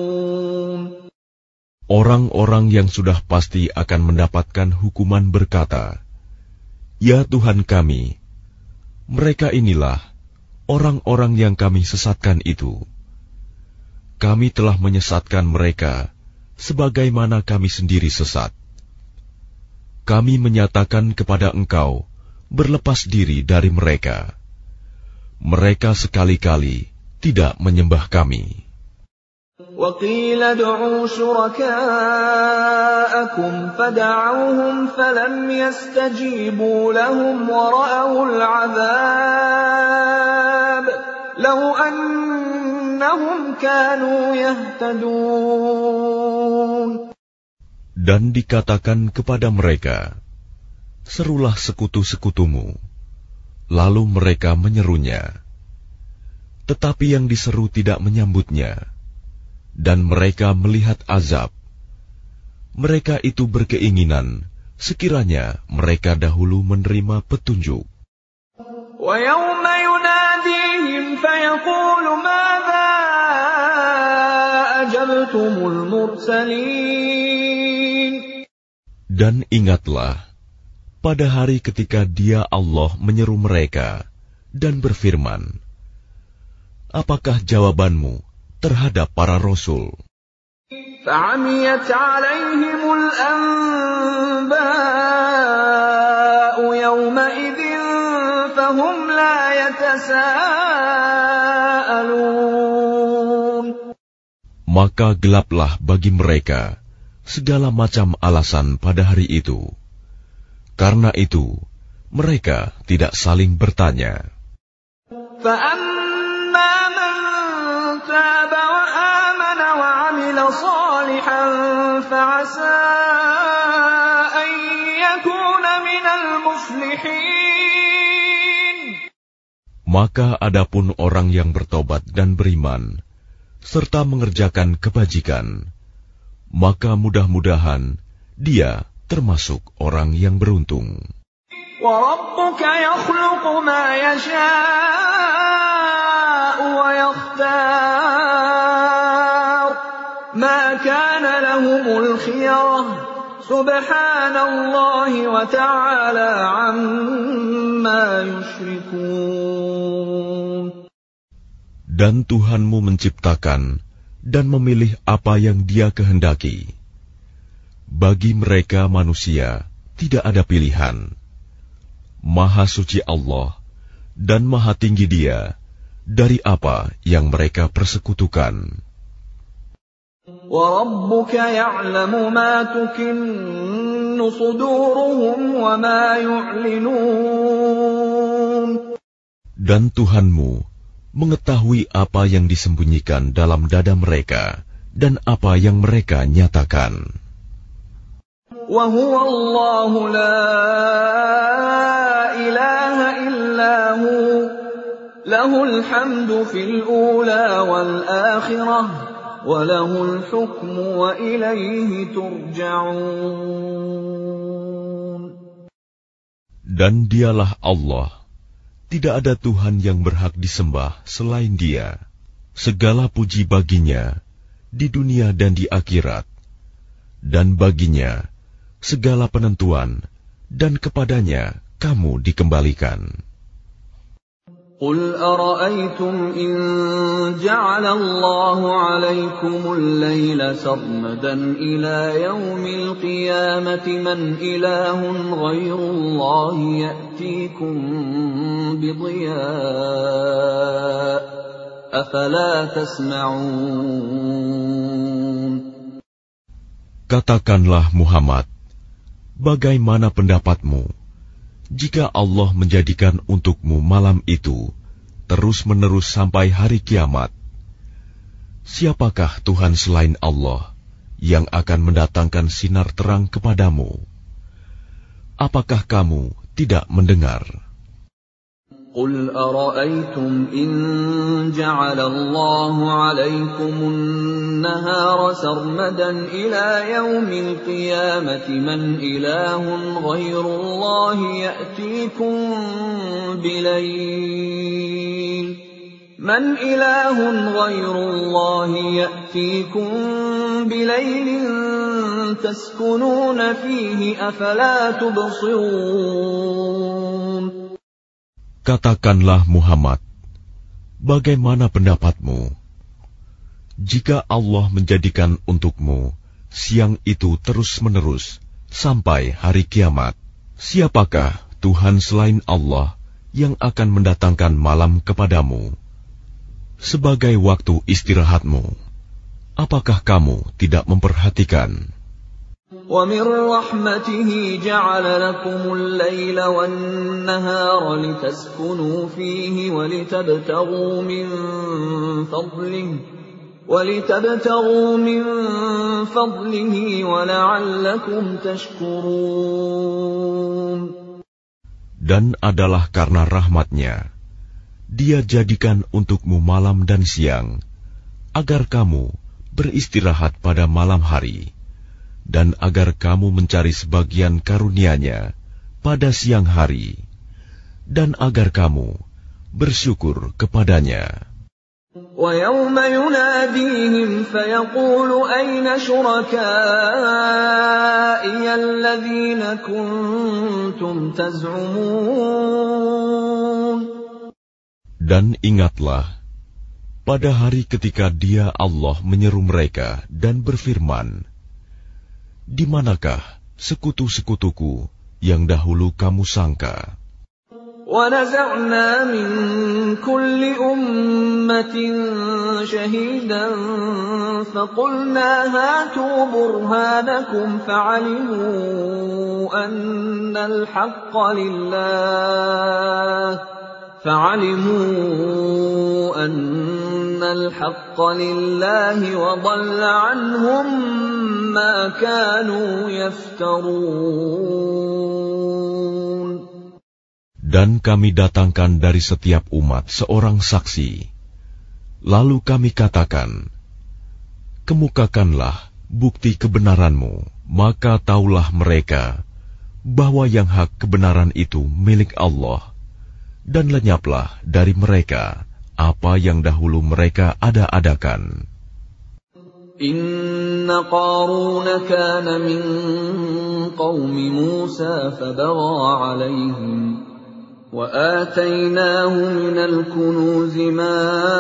Orang-orang yang sudah pasti akan mendapatkan hukuman berkata, "Ya Tuhan kami, mereka inilah orang-orang yang kami sesatkan itu. Kami telah menyesatkan mereka sebagaimana kami sendiri sesat. Kami menyatakan kepada Engkau berlepas diri dari mereka. Mereka sekali-kali tidak menyembah kami." وَقِيلَ ادْعُوا شُرَكَاءَكُمْ فَدَعَوْهُمْ فَلَمْ يَسْتَجِيبُوا لَهُمْ وَرَأَوُا الْعَذَابَ لَوْ أَنَّهُمْ كَانُوا يَهْتَدُونَ. Dan dikatakan kepada mereka, serulah sekutu-sekutumu. Lalu mereka menyerunya. Tetapi yang diseru tidak menyambutnya. Dan mereka melihat azab. Mereka itu berkeinginan sekiranya mereka dahulu menerima petunjuk. وَيَوْمَ يُنَادِيهِمْ فَيَقُولُ مَاذَا أَجَبْتُمُ الْمُرْسَلِينَ. Dan ingatlah, pada hari ketika Dia Allah menyeru mereka dan berfirman, apakah jawabanmu terhadap para rasul? فَعَمِيَتْ عَلَيْهِمُ الْأَنبَاءُ يَوْمَئِذٍ فَهُمْ لَا يَتَسَاءَلُونَ. Maka gelaplah bagi mereka segala macam alasan pada hari itu. Karena itu, mereka tidak saling bertanya. فَأَمَّا مَنْ تَابَ وَآمَنَ وَعَمِلَ صَالِحًا فَعَسَىٰ أَن يَكُونَ مِنَ الْمُفْلِحِينَ. Maka adapun orang yang bertobat dan beriman, serta mengerjakan kebajikan, maka mudah-mudahan dia termasuk orang yang beruntung. وَرَبُّكَ يَخْلُقُ مَا يَشَاءُ وَيَخْتَارُ مَا كَانَ لَهُمُ الْخِيَرَةُ سُبْحَانَ اللَّهِ وَتَعَالَى عَمَّا يُشْرِكُونَ. Dan Tuhanmu menciptakan dan memilih apa yang Dia kehendaki. Bagi mereka manusia tidak ada pilihan. Maha suci Allah dan maha tinggi Dia dari apa yang mereka persekutukan. وَرَبُّكَ يَعْلَمُ مَا تُكِنُّ صُدُورُهُمْ وَمَا يُعْلِنُونَ. Dan Tuhanmu mengetahui apa yang disembunyikan dalam dada mereka dan apa yang mereka nyatakan. وَهُوَ اللَّهُ لَا إِلَٰهَ إِلَّا هُوَ لَهُ الْحَمْدُ فِي الْأُولَىٰ وَالْآخِرَةِ وَلَهُ الْحُكْمُ وَإِلَيْهِ تُرْجَعُونَ. Dan Dialah Allah, tidak ada Tuhan yang berhak disembah selain Dia. Segala puji baginya, di dunia dan di akhirat, dan baginya segala penentuan, dan kepadanya kamu dikembalikan. قل أرأيتم إن جعل الله عليكم الليل سرمدا إلى يوم القيامة من إله غير الله يأتيكم بضياء أفلا تسمعون. Katakanlah Muhammad, bagaimana pendapatmu jika Allah menjadikan untukmu malam itu terus-menerus sampai hari kiamat? Siapakah Tuhan selain Allah yang akan mendatangkan sinar terang kepadamu? Apakah kamu tidak mendengar? قل أرأيتم إن جعل الله عليكم النهار سرمدا إلى يوم القيامة من إله غير الله يأتيكم بليل من إله غير الله يأتيكم بليل تسكنون فيه أفلا تبصرون. Katakanlah Muhammad, bagaimana pendapatmu jika Allah menjadikan untukmu siang itu terus-menerus sampai hari kiamat? Siapakah Tuhan selain Allah yang akan mendatangkan malam kepadamu sebagai waktu istirahatmu? Apakah kamu tidak memperhatikan? وَمِنْ رَحْمَتِهِ جَعَلَ لَكُمُ اللَّيْلَ وَالنَّهَارَ لِتَسْكُنُوا فِيهِ وَلِتَبْتَغُوا مِنْ فَضْلِهِ وَلِتَبْتَغُوا مِنْ فَضْلِهِ وَلَعَلَّكُمْ تَشْكُرُونَ. Dan adalah karena rahmat-Nya Dia jadikan untukmu malam dan siang agar kamu beristirahat pada malam hari, dan agar kamu mencari sebagian karunia-Nya pada siang hari, dan agar kamu bersyukur kepadanya. وَيَوْمَ يُنَادِيهِمْ فَيَقُولُ أَيْنَ شُرَكَائِيَ الَّذِينَ كُنتُمْ تَزْعُمُونَ. Dan ingatlah pada hari ketika Dia Allah menyeru mereka dan berfirman, di manakah sekutu-sekutuku yang dahulu kamu sangka? وَنَزَعْنَا مِنْ كُلِّ أُمَّةٍ شَهِيدًا فَقُلْنَا هَاتُوا بُرْهَانَكُمْ فَعَلِمُوا أَنَّ الْحَقَّ لِلَّهِ فَعَلِمُوا أَنَّ الْحَقَّ لِلَّهِ وَضَلَّ عَنْهُمْ مَا كَانُوا يَفْتَرُونَ. Dan kami datangkan dari setiap umat seorang saksi. Lalu kami katakan, kemukakanlah bukti kebenaranmu, maka taulah mereka bahwa yang hak kebenaran itu milik Allah, dan lenyaplah dari mereka apa yang dahulu mereka ada-adakan. Inna Qarun kana min qaumi Musa fabagha alaihim وآتيناه من الكنوز ما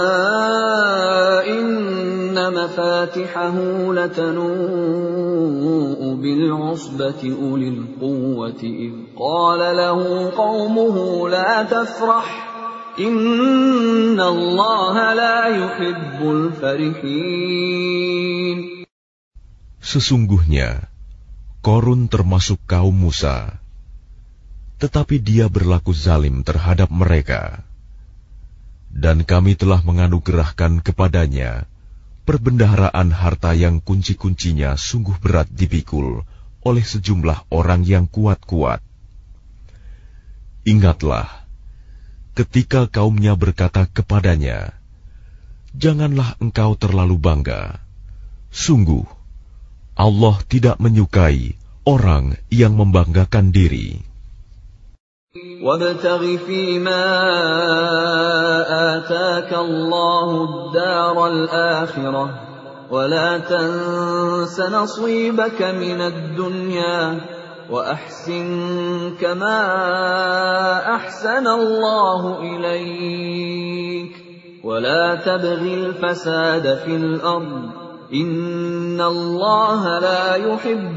إن مفاتحه لتنوء بالعصبة أولي القوة إذ قال له قومه لا تفرح إن الله لا يحب الفرحين. Sesungguhnya Qarun termasuk kaum Musa, tetapi dia berlaku zalim terhadap mereka. Dan kami telah menganugerahkan kepadanya perbendaharaan harta yang kunci-kuncinya sungguh berat dipikul oleh sejumlah orang yang kuat-kuat. Ingatlah, ketika kaumnya berkata kepadanya, janganlah engkau terlalu bangga. Sungguh, Allah tidak menyukai orang yang membanggakan diri. وَابْتَغِ فِيمَا آتَاكَ اللَّهُ الدَّارَ الْآخِرَةَ ولا تنس نصيبك من الدنيا وأحسن كما أحسن الله إليك ولا تبغ الفساد في الأرض إن الله لا يحب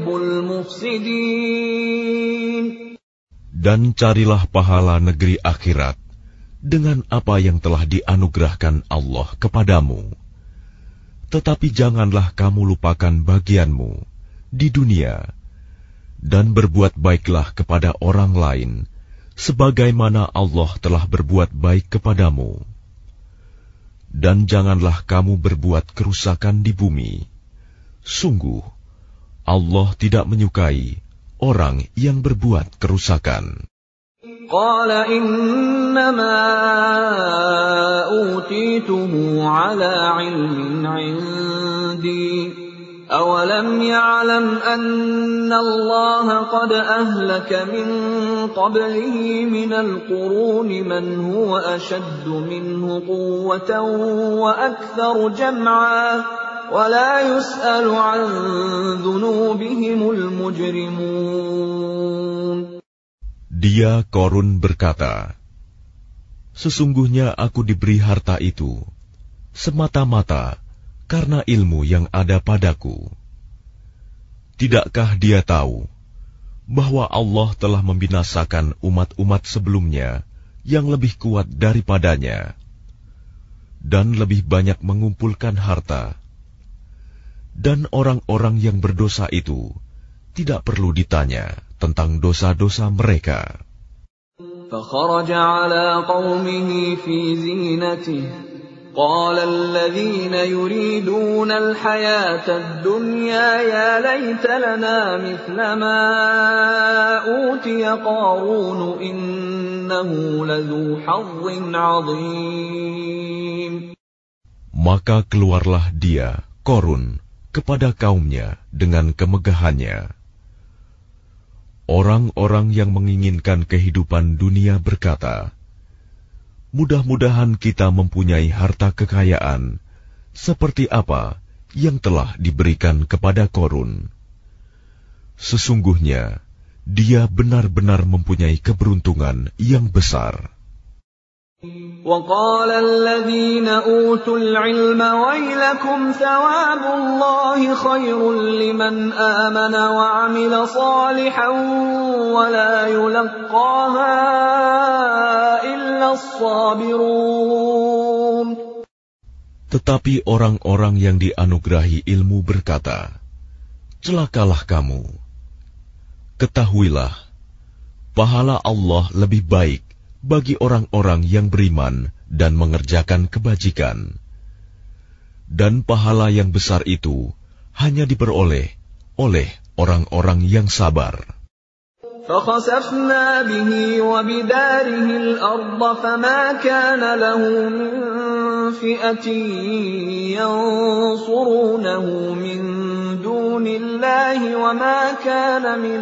المفسدين. Dan carilah pahala negeri akhirat dengan apa yang telah dianugerahkan Allah kepadamu. Tetapi janganlah kamu lupakan bagianmu di dunia, dan berbuat baiklah kepada orang lain, sebagaimana Allah telah berbuat baik kepadamu. Dan janganlah kamu berbuat kerusakan di bumi. Sungguh, Allah tidak menyukai orang yang berbuat kerusakan. Qala innama utituhu ala ilmin indi awalam ya'lam anna Allah qad ahlaka min qablihi minal quruni man huwa ashaddu minhu quwwatan wa aktharu jam'a wa la yus'alu an dhunubihimul mujrimun. Dia Korun berkata, sesungguhnya aku diberi harta itu semata-mata karena ilmu yang ada padaku. Tidakkah dia tahu bahwa Allah telah membinasakan umat-umat sebelumnya yang lebih kuat daripadanya dan lebih banyak mengumpulkan harta, dan orang-orang yang berdosa itu tidak perlu ditanya tentang dosa-dosa mereka. فخرج على قومه في زينته قال الذين يريدون الحياة الدنيا يا ليت لنا مثل ما أوتي قارون إنه لذو حظ عظيم. Maka keluarlah dia, Korun, kepada kaumnya dengan kemegahannya. Orang-orang yang menginginkan kehidupan dunia berkata, mudah-mudahan kita mempunyai harta kekayaan seperti apa yang telah diberikan kepada Korun. Sesungguhnya dia benar-benar mempunyai keberuntungan yang besar. وَقَالَ الَّذِينَ أُوتُوا الْعِلْمَ وَيْلَكُمْ ثَوَابُ اللَّهِ خَيْرٌ لِّمَنْ آمَنَ وَعَمِلَ صَالِحًا وَلَا يُلَقَّاهَا إِلَّا الصَّابِرُونَ. Tetapi orang-orang yang dianugerahi ilmu berkata, celakalah kamu. Ketahuilah, pahala Allah lebih baik bagi orang-orang yang beriman dan mengerjakan kebajikan. Dan pahala yang besar itu hanya diperoleh oleh orang-orang yang sabar. فَخَسَفْنَا بِهِ وَبِدَارِهِ الْأَرْضَ فَمَا كَانَ لَهُ مِنْ فِئَةٍ يَنْصُرُونَهُ مِنْ دُونِ اللَّهِ وَمَا كَانَ مِنَ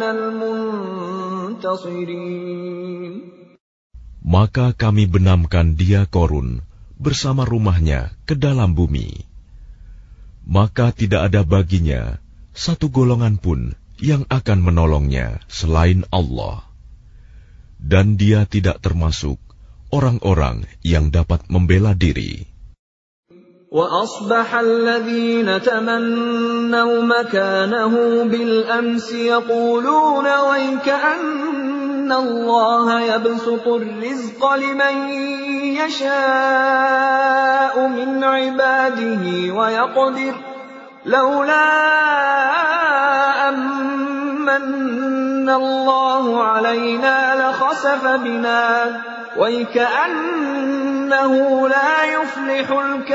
الْمُنْتَصِرِينَ. Maka kami benamkan dia Korun bersama rumahnya ke dalam bumi. Maka tidak ada baginya satu golongan pun yang akan menolongnya selain Allah. Dan dia tidak termasuk orang-orang yang dapat membela diri. وَأَصْبَحَ الَّذِينَ تَمَنَّوْا مَكَانَهُ بِالْأَمْسِ يَقُولُونَ وَيْكَأَنَّ اللَّهَ يَبْسُطُ الرِّزْقَ لِمَن يَشَاءُ مِنْ عِبَادِهِ وَيَقْدِرُ لَوْلَا أَمَّنَّ اللَّهُ عَلَيْنَا لَخَسَفَ بِنَا وَيْكَأَنَّهُ لَا يُفْلِحُ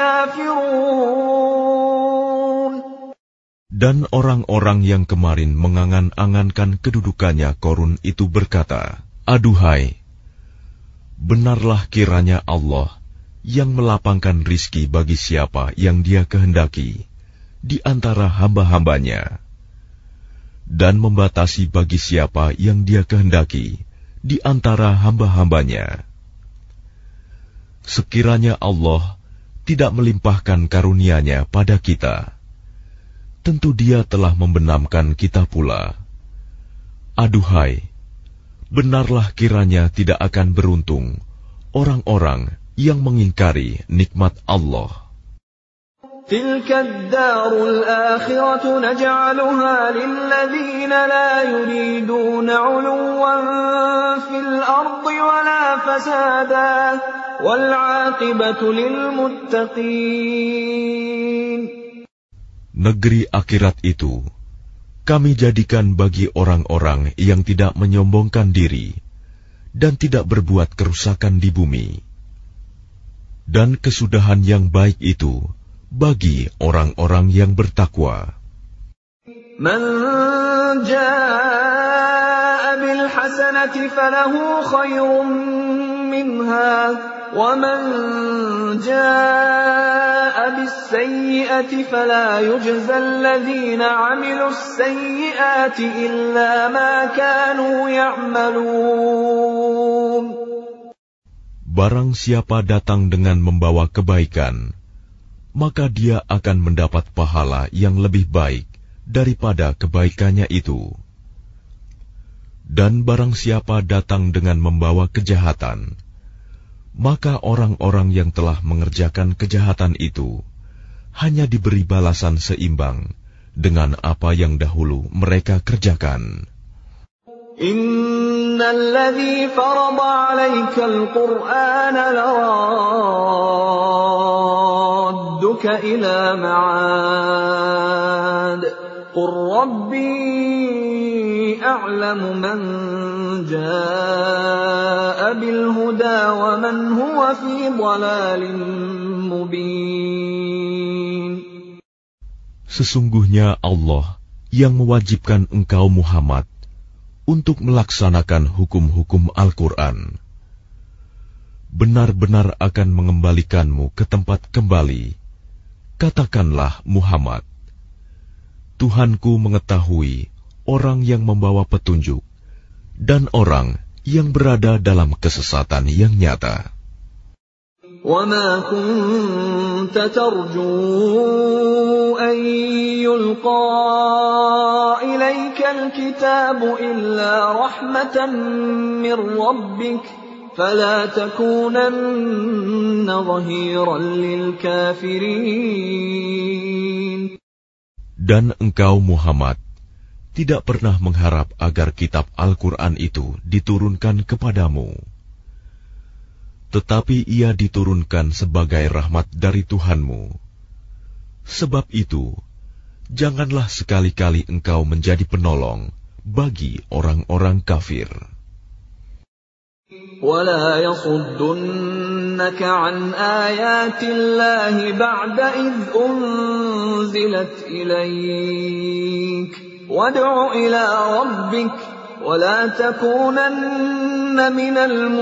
الْكَافِرُونَ. Dan orang-orang yang kemarin mengangan-angankan kedudukannya Korun itu berkata, aduhai, benarlah kiranya Allah yang melapangkan rizki bagi siapa yang dia kehendaki di antara hamba-hambanya, dan membatasi bagi siapa yang dia kehendaki di antara hamba-hambanya. Sekiranya Allah tidak melimpahkan karunia-Nya pada kita, tentu Dia telah membenamkan kita pula. Aduhai, benarlah kiranya tidak akan beruntung orang-orang yang mengingkari nikmat Allah. تلك الدار الآخرة نجعلها للذين لا يريدون علوا في الأرض ولا فسادا والعاقبة للمتقين. Negeri akhirat itu kami jadikan bagi orang-orang yang tidak menyombongkan diri dan tidak berbuat kerusakan di bumi. Dan kesudahan yang baik itu bagi orang-orang yang bertakwa. Man jaa'a bil hasanati falahu khairun minha wa man jaa'a bis sayyi'ati fala yujza alladhina 'amilus sayyi'ati illa ma kanu ya'malun. Barang siapa datang dengan membawa kebaikan, maka dia akan mendapat pahala yang lebih baik daripada kebaikannya itu. Dan barang siapa datang dengan membawa kejahatan, maka orang-orang yang telah mengerjakan kejahatan itu hanya diberi balasan seimbang dengan apa yang dahulu mereka kerjakan. Innal ladzi farada 'alaikal Qur'ana laradduka ila ma'ad qur rabbi a'lamu man jaa'a bil huda wa man huwa fi dhalalin mubin. Sesungguhnya Allah yang mewajibkan engkau Muhammad untuk melaksanakan hukum-hukum Al-Quran, benar-benar akan mengembalikanmu ke tempat kembali. Katakanlah Muhammad, Tuhanku mengetahui orang yang membawa petunjuk dan orang yang berada dalam kesesatan yang nyata. وَمَا كُنْتَ تَرْجُو أَنْ يُلْقَى إِلَيْكَ الْكِتَابُ إِلَّا رَحْمَةً مِّنْ رَبِّكَ فَلَا تَكُونَنَّ ظَهِيرًا لِلْكَافِرِينَ. Dan engkau Muhammad tidak pernah mengharap agar kitab Al-Quran itu diturunkan kepadamu. Tetapi ia diturunkan sebagai rahmat dari Tuhanmu. Sebab itu, janganlah sekali-kali engkau menjadi penolong bagi orang-orang kafir. وَلَا يَصُدُّنَّكَ عَنْ آيَاتِ اللَّهِ بَعْدَ إِذْ أُنْزِلَتْ إِلَيْكَ وَادْعُ إِلَى رَبِّكَ وَلَا تَكُونَنَّ مِنَ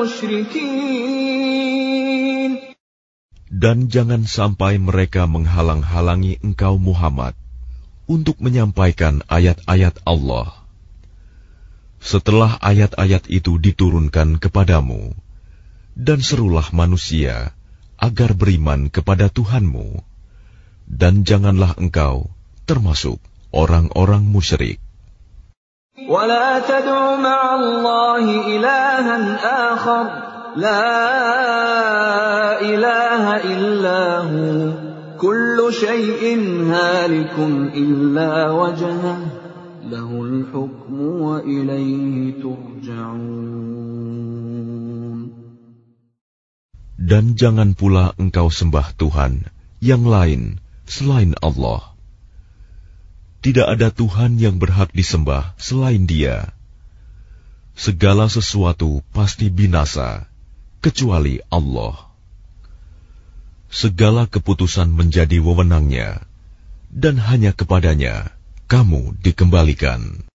الْمُشْرِكِينَ. Dan jangan sampai mereka menghalang-halangi engkau Muhammad untuk menyampaikan ayat-ayat Allah. Setelah ayat-ayat itu diturunkan kepadamu, dan serulah manusia agar beriman kepada Tuhanmu, dan janganlah engkau termasuk orang-orang musyrik. وَلَا تَدْعُ مَعَ اللَّهِ إِلَٰهًا آخَرَ لَا إِلَٰهَ إِلَّا هُوَ كُلُّ شَيْءٍ هَالِكٌ إِلَّا وَجْهَهُ لَهُ الْحُكْمُ وَإِلَيْهِ تُرْجَعُونَ. Dan jangan pula engkau sembah Tuhan yang lain selain Allah. Tidak ada Tuhan yang berhak disembah selain Dia. Segala sesuatu pasti binasa, kecuali Allah. Segala keputusan menjadi wewenang-Nya, dan hanya kepadanya kamu dikembalikan.